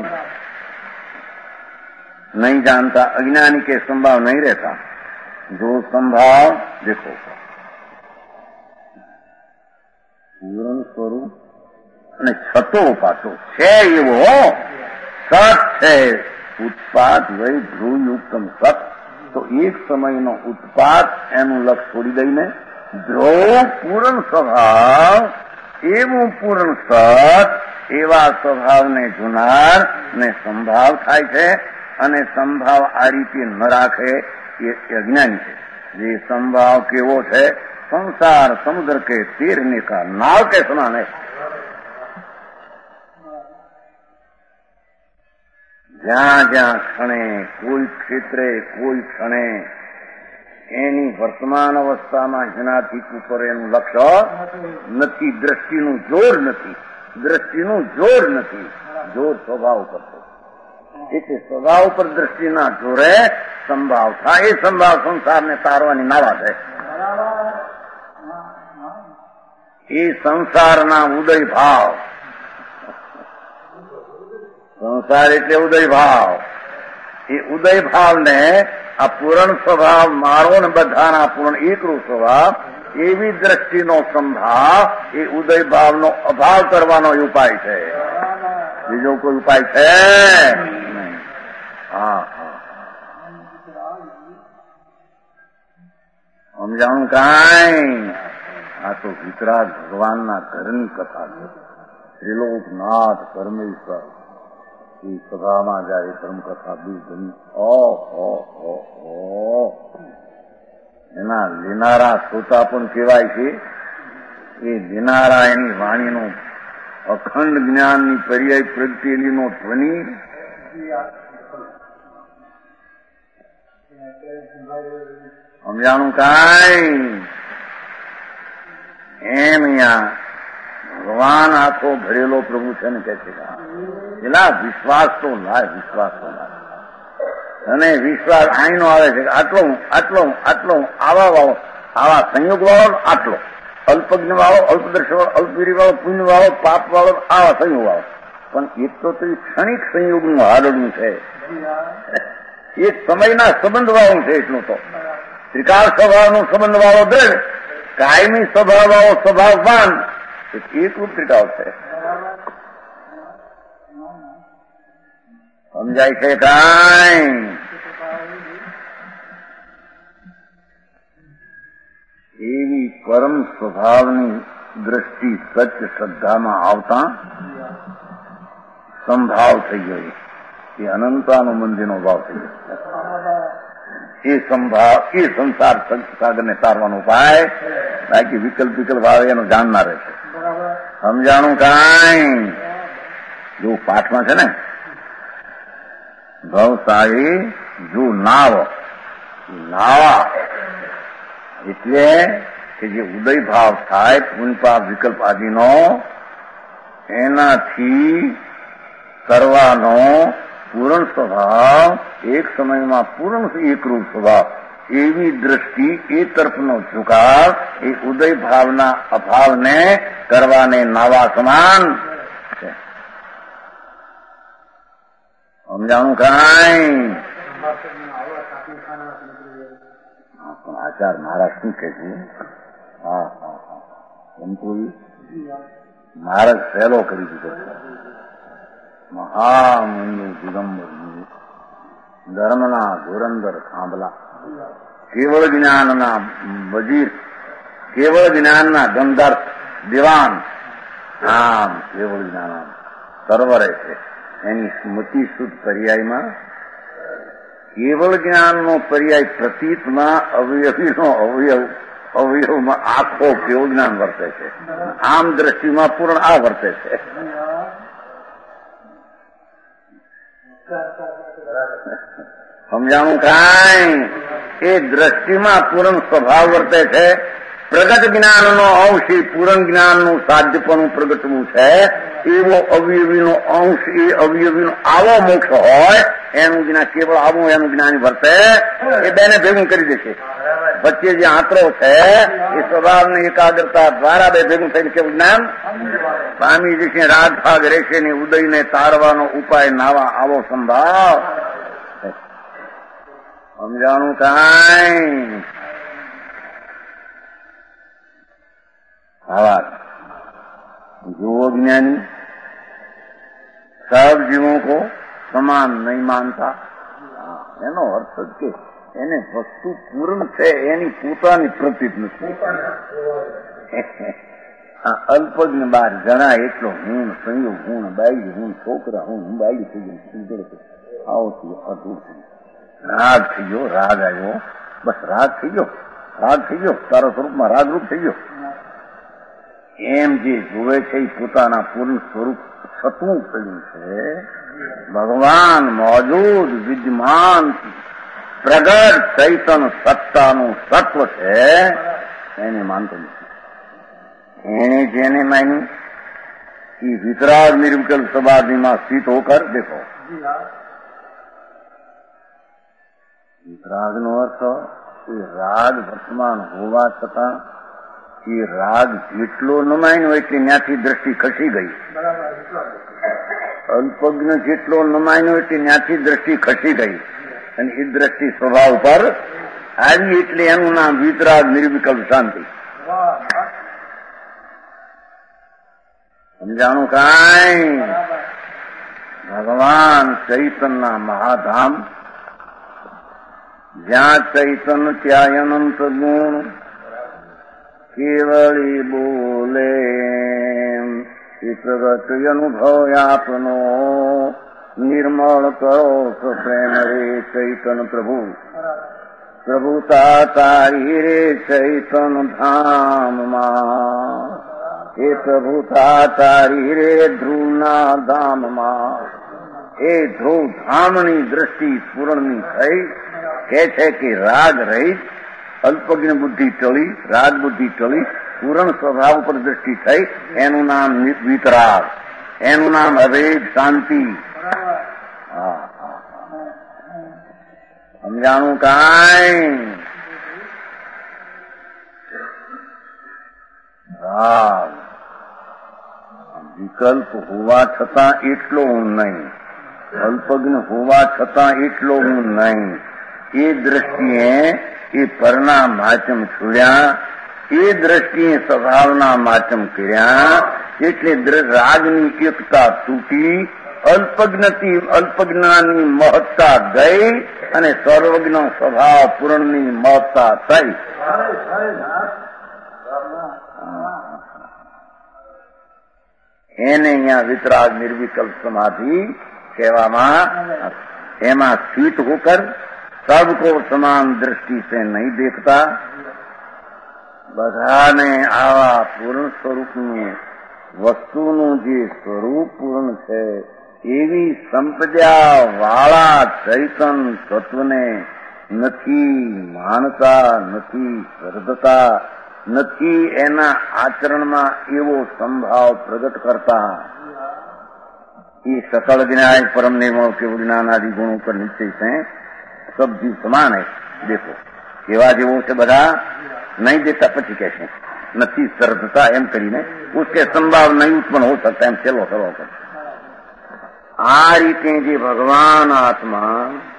नहीं जानता अज्ञानी के संभाव नहीं रहता. जो संभाव देखो પૂરણ સ્વરૂપ અને છતો પાછો છે એવો સત છે. ઉત્પાદ વય ધ્રુવયુક્તમ સત. તો એક સમયનો ઉત્પાદ એનું લક્ષ છોડી દઈને ધ્રુવ પૂર્ણ સ્વભાવ એવું પૂર્ણ સત એવા સ્વભાવને જુનાર ને સંભાવ થાય છે. અને સંભાવ આ રીતે ન રાખે એ અજ્ઞાની છે. જે સંભાવ કેવો છે? સંસાર સમુદ્ર કે तीरने का नाव के समान है. જ્યાં જ્યાં ક્ષણે કોઈ ક્ષેત્રે કોઈ ક્ષણે એની વર્તમાન અવસ્થામાં જેનાથી ઉપર એનું લક્ષ્ય નથી, દ્રષ્ટિનું જોર નથી, દ્રષ્ટિનું જોર નથી, જોર સ્વભાવ ઉપર છે. એટલે સ્વભાવ પર દ્રષ્ટિના જોરે સંભાવ થાય. એ સંભાવ સંસારને તારવાની નાવા છે. એ સંસારના ઉદય ભાવ. સંસાર એટલે ઉદય ભાવ. એ ઉદય ભાવને આ પૂર્ણ સ્વભાવ મારો ને બધાના પૂર્ણ એકરૂપ સ્વભાવ એવી દ્રષ્ટિનો સંભાવ એ ઉદય ભાવનો અભાવ કરવાનો ઉપાય છે. બીજો કોઈ ઉપાય છે નહીં. હા હા સમજાણું કાંઈ? આ તો વિતરાગ ભગવાનના ઘરની કથા છે. ત્રિલોકનાથ પરમેશ્વર એ સભામાં જાય ધર્મકથા બીજ ઓહો એના લેનારા શ્રોતા પણ કહેવાય છે. એ લેનારા એની વાણીનું અખંડ જ્ઞાનની પર્યાય પ્રગટેલીનો ધ્વનિ સમજાણું કાંઈ? એમ અહીંયા ભગવાન આખો ભરેલો પ્રભુ છે ને કે છે એલા વિશ્વાસ તો લાય, વિશ્વાસ તો લાય. અને વિશ્વાસ આઈનો આવે છે આટલો આટલો આટલો આવા વાળો, આવા સંયોગ વાળો આટલો, અલ્પજ્ઞ વાળો, અલ્પદર્શ વાળો, અલ્પવીરી વાળો, પુણ્ય વાળો, પાપ વાળો, આવા સંયોગ વાળો. પણ એક તો તે ક્ષણિક સંયોગનું હારડું છે, એક સમયના સંબંધ વાળું છે. એટલું તો ત્રિકાળ સ્વભાવનો સંબંધ વાળો દ્રઢ, કાયમી સ્વભાવ વાળો સ્વભાવવાન એક રૂપ ત્રિકાળ છે. સમજાય છે કાંઈ? એવી પરમ સ્વભાવની દ્રષ્ટિ સચ શ્રદ્ધામાં આવતા સંભાવ થઈ ગયો. એ અનંતાનો મંદિરનો ભાવ થઈ ગયો. એ સંભાવ એ સંસાર સાગરને તારવાનો ઉપાય. બાકી વિકલ્પ વિકલ્પ આવે એનું જાણનાર છે. સમજાણું કાંઈ? જો પાઠમાં છે ને ભવસારી જો નાવ, નાવા એટલે કે જે ઉદય ભાવ થાય પુનપાપ વિકલ્પ આદિનો, એનાથી કરવાનો પૂર્ણ સ્વભાવ એક સમયમાં પૂર્ણ એકરૂપ સ્વભાવ એવી દ્રષ્ટિ એ તરફનો ઝુકાવ એ ઉદય ભાવના અભાવને કરવાને નાવા સમાન છે. સમજાણું કાંઈ? પણ આચાર મહારાજ શું કે છે? હા હા હા એમ મહારાજ સહેલો કરી દીધો. મહામુનિ દિગંબર ધર્મના ધુરંદર થાંભલા, કેવળ જ્ઞાનના વજીર, કેવળ જ્ઞાનના ગંધર્વ દિવાન, આમ કેવળ જ્ઞાન સર્વરે છે. એની સ્મૃતિ શુદ્ધ પર્યાયમાં કેવળ જ્ઞાનનો પર્યાય પ્રતીતમાં અવયવીનો અવયવ અવયવમાં આખો કેવું જ્ઞાન વર્તે છે. આમ દ્રષ્ટિમાં પૂર્ણ આ વર્તે છે. સમજાણું કાંઈ? એ દ્રષ્ટિમાં પૂર્ણ સ્વભાવ વર્તે છે. પ્રગટ જ્ઞાનનો અંશ એ પૂર્ણ જ્ઞાનનું સાધ્યપણું પ્રગટવું છે. એવો અવયવીનો અંશ એ અવયવીનો આવો મોક્ષ હોય એનું જ્ઞાન કેવળ આવું એનું જ્ઞાન વર્તે એ બેને ભેગું કરી દેશે. વચ્ચે જે આંતરો છે એ સ્વભાવની એકાગ્રતા દ્વારા બે ભેગું થઈને કેવું જ્ઞાન પામી જશે. રાગ ભાગ રહેશે ને ઉદયને તારવાનો ઉપાય નાવા આવો સંભાવ. સમજાણું કાંઈ? आवाज जो ज्ञानी सब जीवों को समान नहीं मानता, એનો અર્થ જ કે એને વસ્તુ પૂર્ણ છે એની પોતાની પ્રતીત નથી. આ અલ્પજ્ઞ બાર જણા એટલો હું સંયોગ હું બાઈ હું છોકરા હું હું બાઈ થઈ ગયું આવો થયો અધૂર થયો રાગ થઈ ગયો રાગ આવ્યો બસ રાગ થઈ ગયો રાગ થઈ ગયો તારા સ્વરૂપમાં રાગરૂપ થઈ ગયો એમ જે જોવે છે એ પોતાના પૂર્ણ સ્વરૂપ થતું થયું છે. ભગવાન મોજૂદ વિદ્યમાન પ્રગટ ચૈતન સત્તાનું સત્વ છે એને માનતો નથી. એને જેને માન્યું એ વિતરાગ નિર્વિકલ્પ સમાધિમાં સ્થિત હોકર દેખો. વિતરાગનો અર્થ એ રાગ વર્તમાન હોવા છતાં એ રાગ જેટલો નમાયનો એટલે ત્યાંથી દ્રષ્ટિ ખસી ગઈ. અલ્પજ્ઞ જેટલો નમાયનો એટલે ત્યાંથી દ્રષ્ટિ ખસી ગઈ અને એ દ્રષ્ટિ સ્વભાવ પર આવી એટલે એનું નામ વિતરાગ નિર્વિકલ્પ શાંતિ. સમજાણું કાંઈ? ભગવાન ચૈતનના મહાધામ જ્યાં ચૈતન ત્યાં અનંત ગુણ કેવળી બોલે એ પ્રગટ અનુભવ આપનો નિર્મળ કરો પ્રેમ રે ચૈતન પ્રભુ પ્રભુતા તારી રે ચૈતન ધામમાં એ પ્રભુતા તારી રે ધ્રુવના ધામમાં એ ધ્રુવ ધામની દ્રષ્ટિ પૂર્ણની થઈ કે છે કે રાગ રહિત અલ્પજ્ઞ બુદ્ધિ ટળી રાગ બુદ્ધિ ટળી પૂર્ણ સ્વભાવ પર દ્રષ્ટિ થઈ એનું નામ વિતરાગ એનું નામ અભેદ શાંતિ. સમજાણું કાંઈ? રાગ વિકલ્પ હોવા છતાં એટલો હું નહીં, અલ્પજ્ઞ હોવા છતાં એટલો હું નહીં. એ દ્રષ્ટિએ એ પરના માચમ છોડ્યા, એ દ્રષ્ટિએ સ્વભાવના માચમ કર્યા એટલે રાગની એકતા તૂટી, અલ્પજ્ઞથી અલ્પજ્ઞાની મહત્તા ગઈ અને સર્વજ્ઞ સ્વભાવ પૂર્ણની મહત્તા થઈ. એને અહીંયા વિતરાગ નિર્વિકલ્પ સમાધિ કહેવામાં. એમાં સ્થિત હોકર सबको समान दृष्टि से नहीं देखता, બધાને આવા પૂર્ણ સ્વરૂપનું વસ્તુનું જે સ્વરૂપ પૂર્ણ છે એવી સંપદા વાળા ચૈતન તત્વને નથી માનતા, નથી શ્રદ્ધતા, નથી એના આચરણમાં એવો સંભાવ પ્રગટ કરતા. ये सकल ज्ञान परम निर्मल के ज्ञान आदि गुणों पर निश्चय से सब जीव समान है. देखो केवा जीवों से बधा नहीं देता પછી કે છે નથી શ્રદ્ધતા એમ કરીને उसके संभाव नहीं उत्पन्न हो सकता એમ ચલો ચલો કર આ રીતે જે ભગવાન આત્મા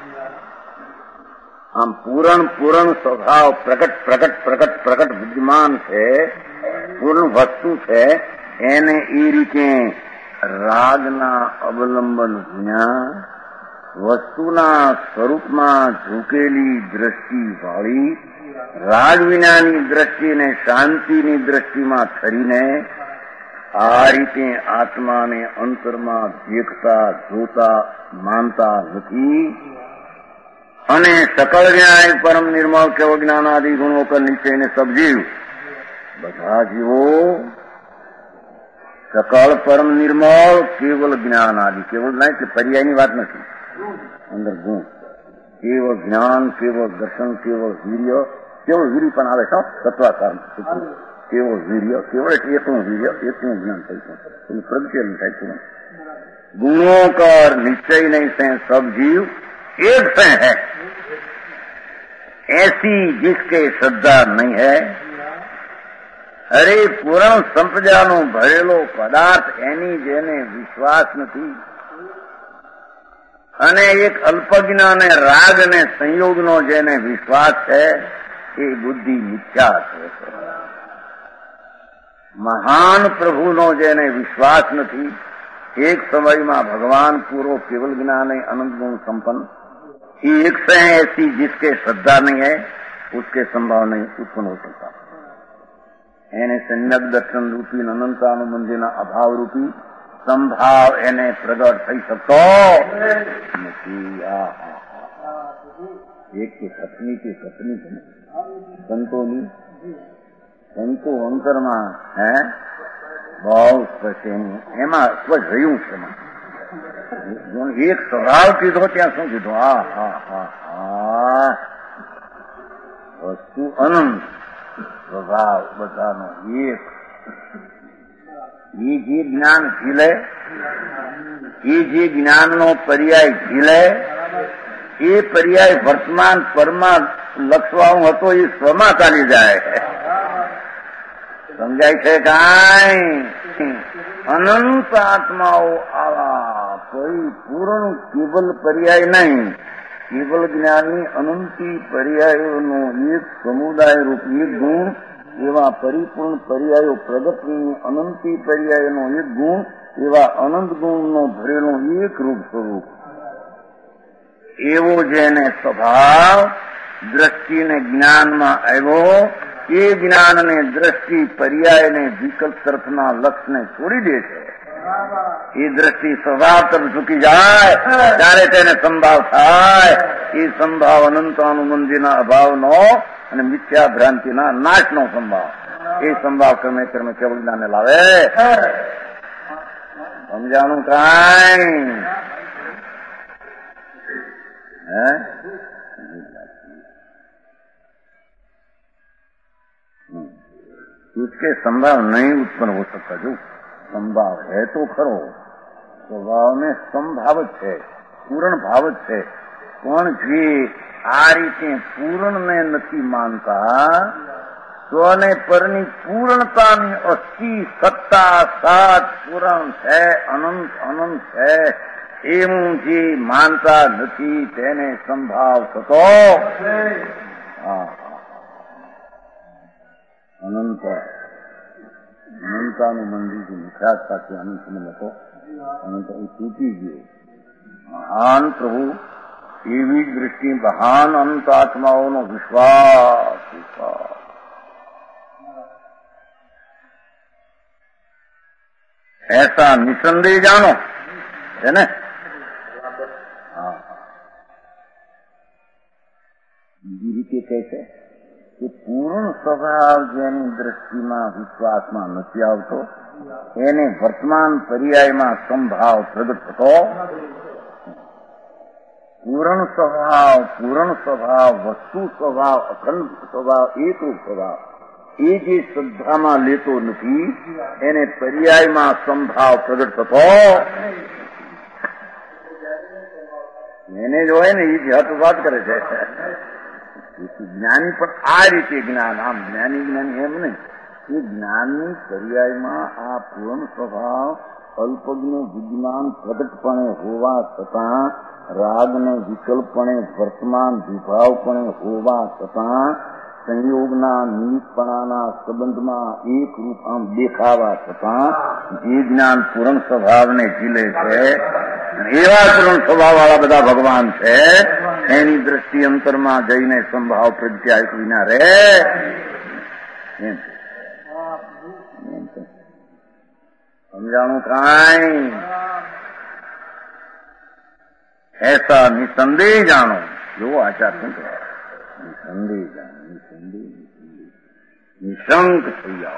આમ પૂરણ પૂરણ સ્વભાવ પ્રગટ પ્રગટ પ્રગટ પ્રગટ વિદ્યમાન છે, પૂર્ણ વસ્તુ છે, એને એ રીતે રાગના અવલંબન વિના વસ્તુના સ્વરૂપમાં ઝૂકેલી દ્રષ્ટિ વાળી રાગ વિનાની દ્રષ્ટિને શાંતિની દ્રષ્ટિમાં થઈને આ રીતે આત્માને અંતરમાં દેખતા જોતા માનતા નથી અને સકળ ન્યાય પરમ નિર્મળ કેવળ જ્ઞાનાદિ ગુણો કર નીચે સબ જીવ બધા જીવો સકળ પરમ નિર્મળ કેવલ જ્ઞાન આદિ કેવલ નહીં કે પર્યાયની વાત નથી, અંદર ગુણ કેવળ જ્ઞાન કેવળ દર્શન કેવળ વીર્ય કેવળ વીર્ય પણ આવે છો તત્વાકાર કેવળ વીર્ય કેવળ એટલે એકનું વીર્ય એકનું જ્ઞાન થઈ છે પ્રગટેલું થાય છે गुणों का निश्चय नहीं से सब जीव एक से है, ऐसी जिसके श्रद्धा नहीं है, अरे પૂરણ સંપજાનો ભરેલો પદાર્થ એની જેને વિશ્વાસ નથી અને એક અલ્પજ્ઞ અને રાગ અને સંયોગનો જેને વિશ્વાસ છે એ બુદ્ધિ મિથ્યા છે. મહાન પ્રભુનો જેને વિશ્વાસ નથી, एक समय में भगवान पूर्व केवल ज्ञान है अनंत गुण संपन्न, एक से है ऐसी जिसके श्रद्धा नहीं है उसके संभाव नहीं उत्पन्न हो सकता. એને सम्यक दर्शन रूपी अनंतानुबंधीना अभाव रूपी संभाव એને प्रगट થઈ શકતો નથી. એક કે પત્ની કે પત્ની સંતોની સંતો અંતરમાં હે બહુ સ્પષ્ટ એમાં સ્પષ્ટ રહ્યું છે. એક સ્વભાવ કીધો ત્યાં શું કીધું? હા હા હા હા વસ્તુ અનંત સ્વભાવ બધાનો એક. એ જે જ્ઞાન ઝીલે, એ જે જ્ઞાનનો પર્યાય ઝીલે, એ પર્યાય વર્તમાન પરમાં લક્ષવાનું હતો એ સ્વમાં ચાલી જાય. સમજાય છે કાંઈ? અનંત આત્માઓ આવા કોઈ પૂર્ણ કેવલ પર્યાય નહીં, કેવલ જ્ઞાની અનંતી પર્યાયોનો એક સમુદાય રૂપ એક ગુણ, એવા પરિપૂર્ણ પર્યાયો પ્રગટની અનંતી પર્યાયનો એક ગુણ, એવા અનંત ગુણનો ભરેલો એક રૂપ સ્વરૂપ, એવો જેને સ્વભાવ દ્રષ્ટિને જ્ઞાનમાં આવ્યો, એ જ્ઞાન ને દ્રષ્ટિ પર્યાય ને વિકલ્પ તરફના લક્ષને છોડી દે છે. એ દ્રષ્ટિ સ્વભાવ તરફ ઝૂકી જાય ત્યારે તેને સંભાવ થાય. એ સંભાવ અનંતાનુબંધીના અભાવનો અને મિથ્યા ભ્રાંતિના નાશનો સંભાવ. એ સંભાવ ક્રમે ક્રમે કેવળ જ્ઞાનને લાવે. સમજાણું કાંઈ? હે उसके संभाव नहीं उत्पन्न हो सकता. जो संभाव है तो खरो, स्वभाव में संभाव है, पूर्ण भाव है, પણ જે આ રીતે પૂર્ણને નથી માનતા, સ્વને પરની પૂર્ણતાની અસ્થિ સત્તા સાત પૂરણ છે, અનંત અનંત છે એવું જે માનતા નથી તેને સંભાવ થતો. હા અનંત અનંતાનું મંદિર જે નિખાત સાથે અનંત હતો, અનંત એ તૂટી ગયો. મહાન પ્રભુ એવી દૃષ્ટિ મહાન અનંત આત્માઓનો વિશ્વાસ વિશ્વાસ ऐसा निसंदेह जानो है ने. हाँ બીજી રીતે કહે છે કે પૂર્ણ સ્વભાવ જેની દ્રષ્ટિમાં વિશ્વાસમાં નથી આવતો એને વર્તમાન પર્યાયમાં સંભાવ પ્રગટ થતો. પૂર્ણ સ્વભાવ પૂર્ણ સ્વભાવ વસ્તુ સ્વભાવ અખંડ સ્વભાવ એકરૂપ સ્વભાવ એ જે શ્રદ્ધામાં લેતો નથી એને પર્યાયમાં સંભાવ પ્રગટ થતો. એને જો હોય ને એ જ હત વાત કરે છે. જ્ઞાની પણ આ રીતે જ્ઞાન, આમ જ્ઞાની જ્ઞાની એમ નહીં, એ જ્ઞાનની પર્યાયમાં આ પૂર્ણ સ્વભાવ અલ્પજ્ઞ વિદ્યમાન પ્રગટપણે હોવા છતાં રાગને વિકલ્પપણે વર્તમાન વિભાવપણે હોવા છતાં સંયોગના નિમિત્તપણાના સંબંધમાં એક રૂપ આમ દેખાવા છતાં જે જ્ઞાન પૂર્ણ સ્વભાવને ઝીલે છે એવા પૂર્ણ સ્વભાવ વાળા બધા ભગવાન છે એની દ્રષ્ટિ અંતરમાં જઈને સંભાવ પ્રત્યાયક વિના રે એમ સમજાણું કાંઈ ऐसा निसंदेह जानो जो आचार संत निसंदेह जानो निसंदेह निसंदेह निशंक થઈ જાઓ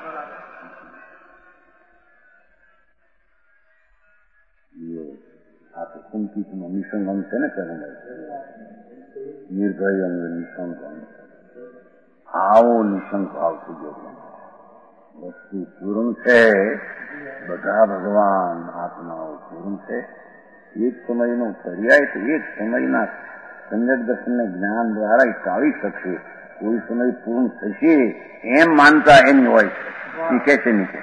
આ તો સંકિતનો નિશંક અંગ છે ને કહેવાય નિર્ભય અંગ નિશંક અંગ આવો નિશંક ભાવ થઈ ગયો વસ્તુ પૂર્ણ છે બધા ભગવાન આત્માઓ પૂર્ણ છે એક સમયનો પર્યાય તો એક સમયના સમ્યક દર્શનને જ્ઞાન દ્વારા ટાળી શકશે કોઈ સમય પૂર્ણ થશે એમ માનતા એની હોય છે એ કે છે નીચે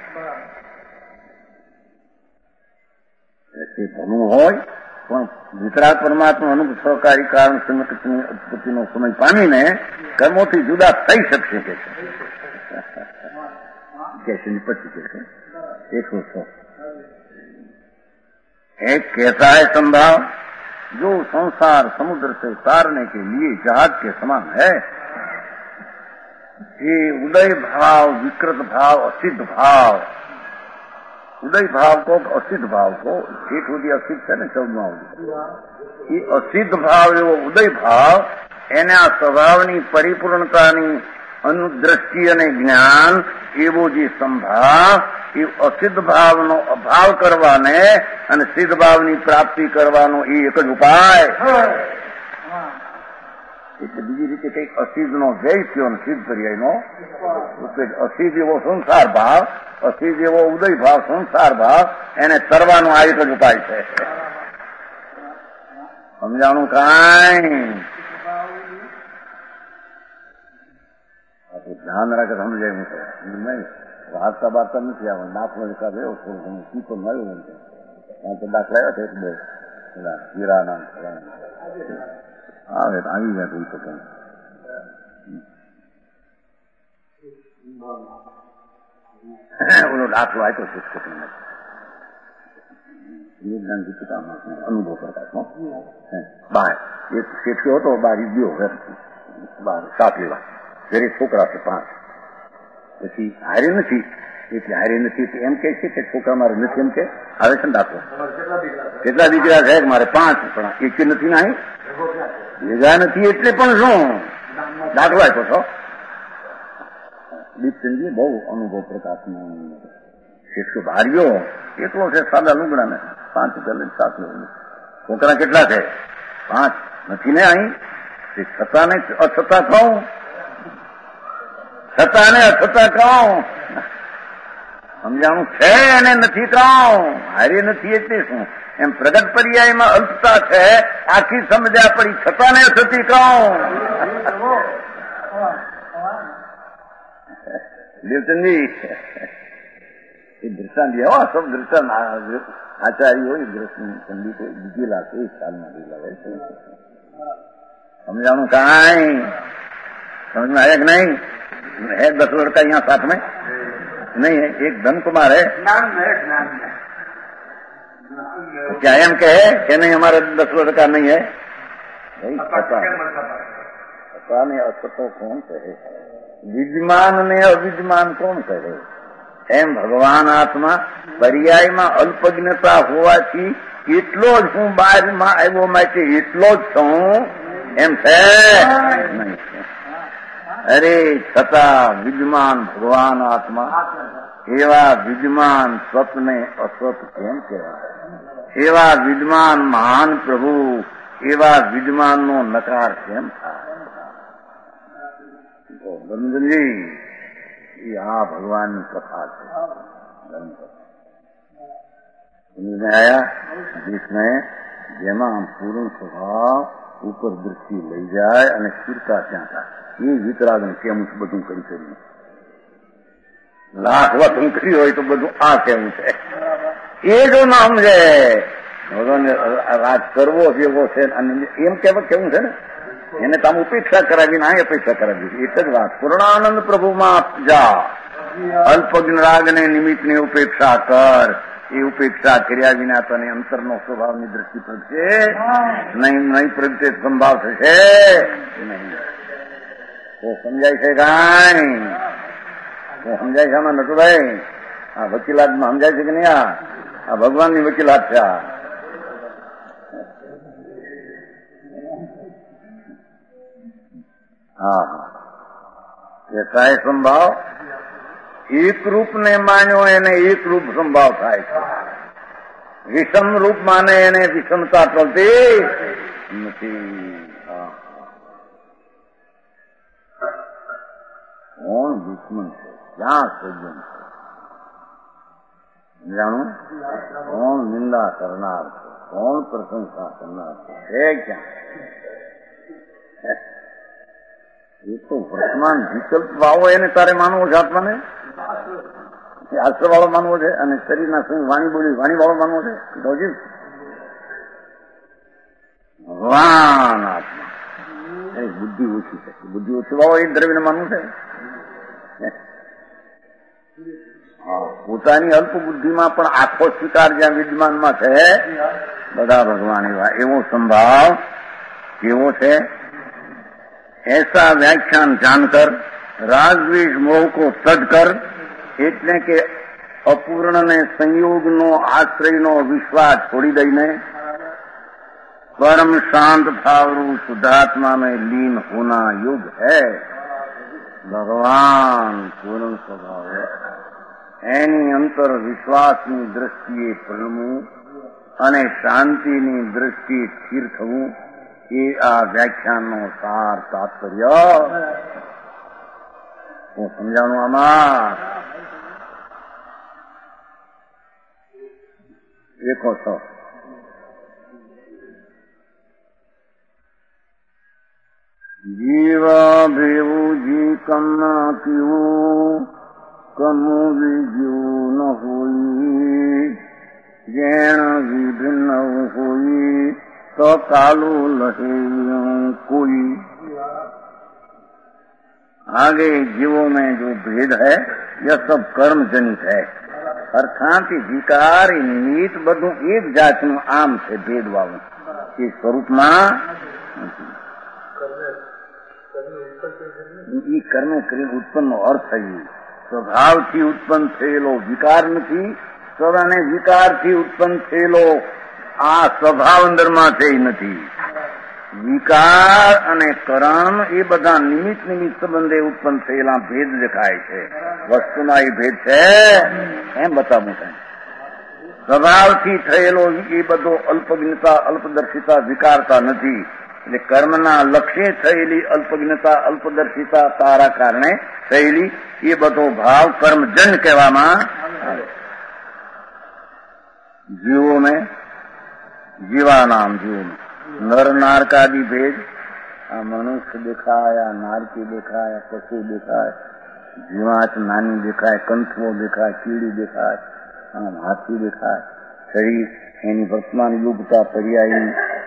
ભલું હોય પણ વિતરાગ પરમાત્મા અનુપ સહકારી કારણ સમ્યકની ઉત્પત્તિનો સમય પામીને કર્મોથી જુદા થઈ શકશે કે છે પછી કે છે એકસો સો एक कैसा है संभाव जो संसार समुद्र से उतारने के लिए जहाज के समान है ये उदय भाव विकृत भाव असिद्ध भाव उदय भाव को असिद्ध भाव को एक સુધી અસિદ્ધ છે ને ચૌદમાં એ અસિદ્ધ ભાવ એવો ઉદય ભાવ એના સ્વભાવની પરિપૂર્ણતાની અનુદ્રષ્ટિ અને જ્ઞાન એવો જે સંભાવ એ અસિદ્ધ ભાવનો અભાવ કરવાને અને સિદ્ધ ભાવની પ્રાપ્તિ કરવાનો એ એક જ ઉપાય એટલે બીજી રીતે કઈક અસિદ્ધનો વ્યય થયો અને સિદ્ધ પર્યાયનો અસિદ્ધ એવો સંસાર ભાવ અસિદ્ધ એવો ઉદય ભાવ સંસાર ભાવ એને તરવાનો આ એક જ ઉપાય છે સમજાણું કાંઈ ધ્યાન રાખે સમજાય હું નહીં વાર્તા બાર્તા નથી આવે દાખલો એકાદ એવો થોડું ઘણું ટીપો મળ્યું એમ ત્યાં તો દાખલા આવ્યા છે એક બે હીરાના આવે આવી જાય કોઈ શકે ઓલો દાખલો આપ્યો છે વિજ્ઞાન દીપિકામાં અનુભવ કરતા બહાર એક શેઠિયો હતો બહાર ગયો બહાર સાત લેવા ઘરે છોકરા છે પાંચ પછી હારે નથી એટલે હારે નથી એમ કે છે કે છોકરા મારે નથી એમ કે આવે છે ને દાખલો કેટલા દીકરા છે મારે પાંચ પણ એક નથી ના ભેગા નથી એટલે પણ શું દાખલો આપ્યો છો દીપચંદજી બહુ અનુભવ પ્રકાશનો શેઠો ભાર્યો એકલો છે સાદા લુગડા ને પાંચ રૂપિયા સાત છોકરા કેટલા છે પાંચ નથી ને અહીં છતાં ને અછતાં કહું છતાં ને અછતાં કહું સમજાણું છે અને નથી કહું હારે નથી એટલે શું એમ પ્રગટ પર્યાયમાં અલ્પતા છે આખી સમજ્યા પડી છતાં ને અછતી કહું દેવચંદજી એ દૃષ્ટાંત એવા સબ દૃષ્ટાંત આચાર્ય હોય દૃષ્ટિ પંડિત હોય દીધેલા છે સાલમાં દીધેલા હોય છે સમજાણું કાંઈ समझ में आया कि नहीं है दस लड़का यहाँ साथ में नहीं है एक धन कुमार है क्या एम कहे कि नहीं हमारे दस लड़का नहीं है पता नहीं असतो कौन कहे विद्यमान ने अविद्यमान कौन कहे एम भगवान आत्मा पर्यायમાં અલ્પજ્ઞતા હોવાથી એટલો જ હું બહારમાં આવ્યો માટે એટલો જ છું એમ છે નહીં અરે છતાં વિદ્યમાન ભગવાન આત્મા એવા વિદ્યમાન સ્વપ્ને અસ્વપ કેમ કહેવાય એવા વિદ્યમાન મહાન પ્રભુ એવા વિદ્યમાનનો નકાર કેમ થાય બંધનજી એ આ ભગવાનની કથા છે આયા जिसमें જેમાં પૂર્ણ સ્વભાવ ઉપર દૃષ્ટિ લઈ જાય અને સ્થિરતા ત્યાં થાય એ વિતરાગને કેવું છે બધું કરી કર્યું લાખ વાત હું કરી હોય તો બધું આ કેવું છે એ જો ના સમજે ભગવાને રાજ કરવો જેવો છે અને એમ કેવું કેવું છે ને એને તમે ઉપેક્ષા કરાવી ના અપેક્ષા કરાવી એક જ વાત. પૂર્ણાનંદ પ્રભુમાં જા, અલ્પજ્ઞ રાગને નિમિત્તની ઉપેક્ષા કર. એ ઉપેક્ષા કર્યા વિના તને અંતરનો સ્વભાવની દ્રષ્ટિ પડશે નહીં, નહીં પ્રગટે સંભાવ થશે નહીં. તો સમજાય છે કાંઈ? તો સમજાય છે આમાં નટુભાઈ? આ વકીલાતમાં સમજાય છે કે નહીં? આ આ ભગવાનની વકીલાત છે. આ હા એ થાય સંભાવ. એક રૂપને માન્યો એને એક રૂપ સંભાવ થાય છે. વિષમ રૂપ માને એને વિષમતા ટળતી નથી. કોણ દુશ્મન છે, ક્યાં સજ્જન છે, જાણું? કોણ નિંદા કરનાર છે, કોણ પ્રશંસા કરનાર છે, ક્યાં? એ તો વર્તમાન વિકલ્પ વાવો એને તારે માનવો છે. આત્માને આશ્ર વાળો માનવો છે અને શરીરના શું વાણી બોલી વાણી વાળો માનવો છે. ભગવાન આત્મા એ બુદ્ધિ ઓછી છે. બુદ્ધિ ઓછી વાળો એ દ્રવ્યને માનવું છે. હા, પોતાની અલ્પ બુદ્ધિમાં પણ આખો સ્વીકાર જ્યાં વિદ્યમાનમાં છે બધા ભગવાન એવા. એવો સંભાવ કેવો છે? ऐसा व्याख्यान जानकर रागद्वेष मोह को तज कर, એટલે કે અપૂર્ણને સંયોગનો આશ્રયનો વિશ્વાસ છોડી દઈને परम शांत भावरू शुद्धात्मा में लीन होना युग है. ભગવાન પૂર્ણ સ્વભાવ એની અંતર વિશ્વાસની દ્રષ્ટિએ પ્રણમવું અને શાંતિની દ્રષ્ટિએ સ્થિર થવું એ આ વ્યાખ્યાનનો સાર તાત્પર્ય. હું સમજાવું આમાં દેખો છો. જીવા ભેવું જી કમના પીવું કમુ બીજું ન હોઈ, જેણ વિભિન્ન હોઈ तो कालू लहे कोई. आगे जीवों में जो भेद है यह सब कर्म जनित है. अर्थात विकार निमित्त બધું એક જાતનું આમ છે ભેદભાવ એ સ્વરૂપમાં એ કર્મ કરી ઉત્પન્નનો અર્થ એ સ્વભાવથી ઉત્પન્ન થયેલો વિકાર નથી. સ્વ અને વિકારથી ઉત્પન્ન થયેલો આ સ્વભાવ અંદરમાં છે નથી. વિકાર અને કર્મ એ બધા નિમિત્ત નિમિત્ત સંબંધે ઉત્પન્ન થયેલા ભેદ દેખાય છે. વસ્તુના એ ભેદ છે એમ બતાવું છે. સ્વભાવથી થયેલો એ બધો અલ્પજ્ઞતા અલ્પદર્શિતા વિકારતા નથી. એટલે કર્મના લક્ષ્ય થયેલી અલ્પજ્ઞતા અલ્પદર્શિતા તારા કારણે થયેલી એ બધો ભાવ કર્મજન્ય કહેવામાં આવે. જીવો મેં जीवा नाम जीवन नर नार का भी भेद. आ मनुष्य देखाय, आ नारकी देखाय, पशु देखाय, जीवात नानी देखाय, कंठवो देखाय, कीड़ी देखाय, आम हाथी देखाय. शरीर एनी वर्तमान युगता पर्यायी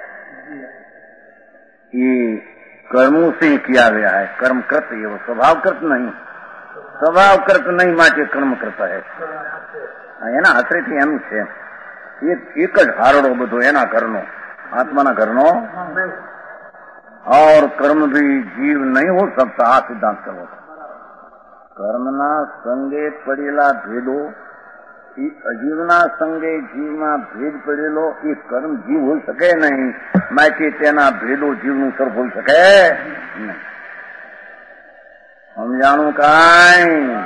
ये कर्मों से किया गया है. कर्मकृत ये वो स्वभावकृत नहीं. स्वभावकृत नहीं माटे कर्म करता है. एना आश्रयથી એનું છે. એક એક જ હારડો બધો એના ઘરનો આત્માના ઘરનો. और कर्म भी जीव नहीं हो सकता. આ સિદ્ધાંત કરવો. કર્મના સંગે પડેલા ભેદો એ અજીવના સંગે જીવમાં ભેદ પડેલો એ કર્મ જીવ હોઈ શકે નહીં. માટે તેના ભેદો જીવનું સ્વરૂપ હોઈ શકે નહીં. સમજાણું કાંઈ?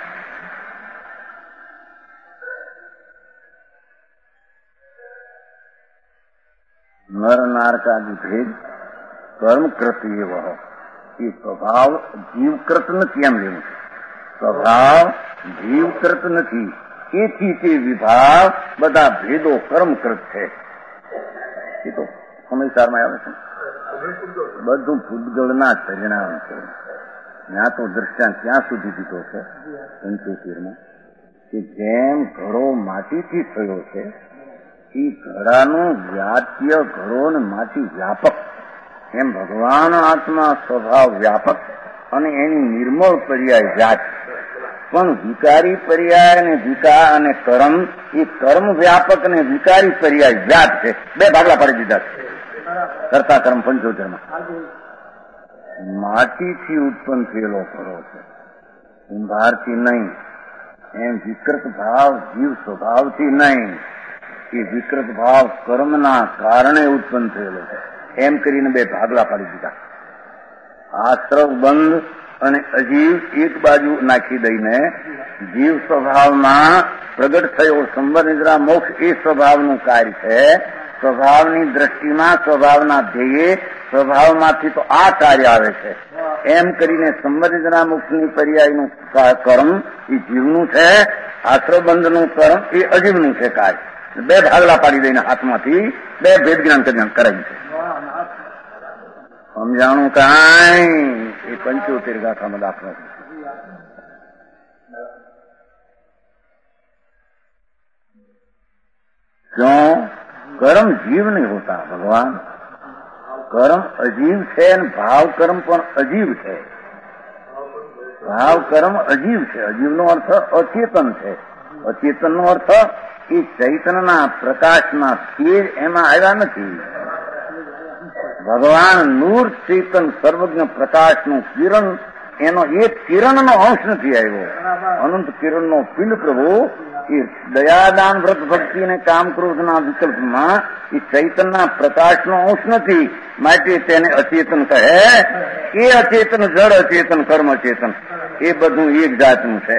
नर नार का भी भेद कर्मकृत ये वह ये स्वभाव जीवकृत નથી. એમ લેવું છે. સ્વભાવ જીવकृत નથી. એથી તે વિભાગ બધા ભેદો કર્મકૃત છે. એ તો સમયસારમાં આવે છે. બધું ભૂતગળના પરિણામ છે. ત્યાં તો દ્રષ્ટાંત ત્યાં સુધી દીધો છે પંચોતેરમાં. કે જેમ ઘડો માટીથી થયો છે એ ઘડાનું વ્યાપ્ય ઘડો ને માટી વ્યાપક, એમ ભગવાન આત્મા સ્વભાવ વ્યાપક અને એની નિર્મળ પર્યાય વ્યાજ. પણ વિકારી પર્યાય અને વિકાર અને કર્મ, એ કર્મ વ્યાપક અને વિકારી પર્યાય વ્યાજ છે. બે ભાગલા પાડી દીધા છે કરતા કર્મ પંચોતેરમાં. માટીથી ઉત્પન્ન થયેલો ઘડો છે, કુંભારથી નહીં. એમ વિકૃત ભાવ જીવ સ્વભાવથી નહીં, એ વિકૃત ભાવ કર્મના કારણે ઉત્પન્ન થયેલો છે. એમ કરીને બે ભાગલા પાડી દીધા. આશ્રવ બંધ અને અજીવ એક બાજુ નાખી દઈને જીવ સ્વભાવમાં પ્રગટ થયો સંવર નિદ્રા મોક્ષ એ સ્વભાવનું કાર્ય છે. સ્વભાવની દ્રષ્ટિમાં સ્વભાવના ધ્યેય સ્વભાવમાંથી તો આ કાર્ય આવે છે. એમ કરીને સંવર નિદ્રા મોક્ષની પર્યાયનું કર્મ એ જીવનું છે, આશ્રવબંધનું કર્મ એ અજીવનું છે કાર્ય. બે ભાગલા પાડી દઈને હાથમાંથી બે ભેદ જ્ઞાન કરાવ્યું છે. સમજાણું કાંઈ? એ પંચોતેર ગાથામાં દાખલો છે. क्यों? कर्म जीव नहीं होता भगवान. कर्म अजीव है और भाव कर्म पण अजीव है. भाव कर्म अजीव है. अजीव नो अर्थ अचेतन है. अचेतन नो अर्थ એ ચૈતન્યના પ્રકાશના તેજ એમાં આવ્યા નથી. ભગવાન નૂર ચેતન સર્વજ્ઞ પ્રકાશનું કિરણ, એનો એક કિરણનો અંશ નથી આવ્યો. અનંત કિરણનો પિંડ પ્રભુ એ દયાદાન વ્રત ભક્તિ અને કામ ક્રોધના વિકલ્પમાં એ ચૈતનના પ્રકાશનો અંશ નથી. માટે તેને અચેતન કહે. એ અચેતન જળ અચેતન કર્મ અચેતન એ બધું એક જાતનું છે.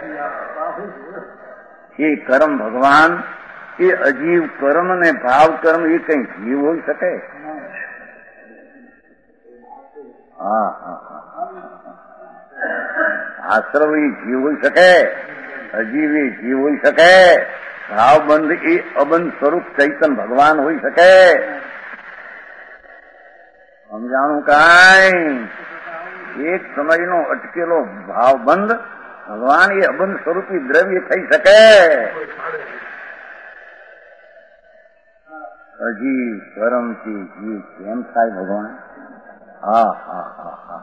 એ કર્મ ભગવાન એ અજીવ કર્મ ને ભાવ કર્મ એ કઈ જીવ હોઈ શકે? હા હા આશ્રવ એ જીવ હોઈ શકે, અજીવ એ જીવ હોઈ શકે, ભાવબંધ એ અબંધ સ્વરૂપ ચૈતન ભગવાન હોઈ શકે. સમજાણું કાંઈ? એક સમયનો અટકેલો ભાવબંધ ભગવાન એ અબંધ સ્વરૂપી દ્રવ્ય થઈ શકે. અજીવ કર્મથી જીવ કેમ થાય ભગવાન? હા હા હા હા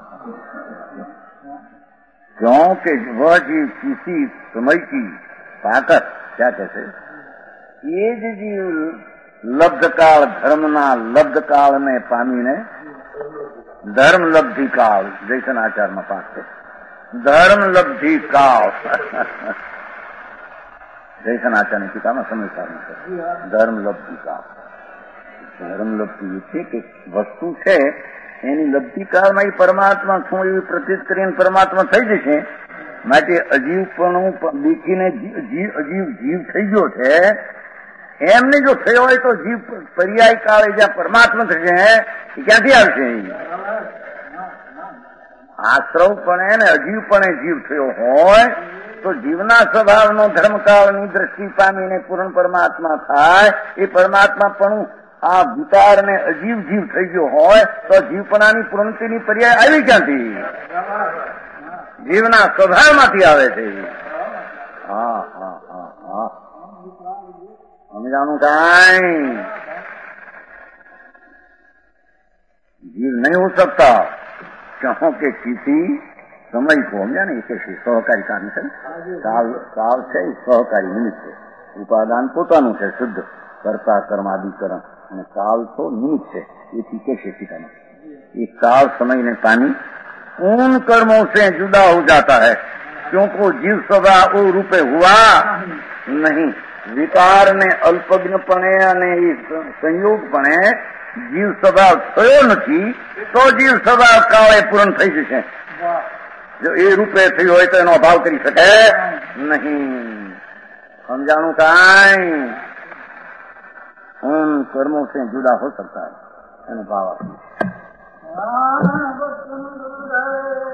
क्योंकि वह जीव किसी समय की ताकत, क्या कहते, ये જ જીવ લબ્ધ કાળ ધર્મના લબ્ધ કાળને પામીને ધર્મ લબ્ધિ કાળ જૈસન આચારમાં પાક છે. ધર્મ લબ્ધિ કાળ જૈસન આચારની ટીકામાં સમયસારમાં છે. ધર્મ લબ્ધિ કાળ. ધર્મ લબ્ધિ એ છે કે વસ્તુ છે એની લબ્ધિ કાળમાં એ પરમાત્મા શું એવી પ્રતીત કરીને પરમાત્મા થઈ જશે. માટે અજીવપણું દેખીને જીવ અજીવ જીવ થઈ ગયો છે. એમને જો થયો હોય તો જીવ પર્યાય કાળે જ્યાં પરમાત્મા થશે એ ક્યાંથી આવશે? આશ્રવપણે ને અજીવપણે જીવ થયો હોય તો જીવના સ્વભાવનો ધર્મકાળની દ્રષ્ટિ પામીને પૂર્ણ પરમાત્મા થાય. એ પરમાત્મા પણ આ વિકાર ને અજીવ જીવ થઈ ગયો હોય તો જીવપણાની પૂર્ણતિની પર્યાય આવી ક્યાંથી? જીવના સ્વભાવમાંથી આવે છે. હા હા હા હા સમજાણું કાંઈ? जीव नहीं हो सकता क्योंकि किसी समय को समझा नहीं कैसे सहकारी कारण છે. કાળ કાળ છે સહકારી નિમિત્ત છે. ઉપાદાન પોતાનું છે શુદ્ધ કરતા કર્માદિકરણ અને काल तो निमित्त है. ये कैसे टीकाना? ये काल समय ने पानी उन कर्मों से जुदा हो जाता है क्योंकि जीव स्वभाव रूपे हुआ नहीं. विकार ने अल्पज्ञपणे અને સંયોગપણે જીવ સ્વભાવ થયો નથી તો જીવ સ્વભાવ કાળે પૂર્ણ થઈ જશે. જો એ રૂપે થયો હોય તો એનો અભાવ કરી શકે નહીં. સમજાણું કાંઈ? उन कर्मों से जुदा हो सकता है. भाव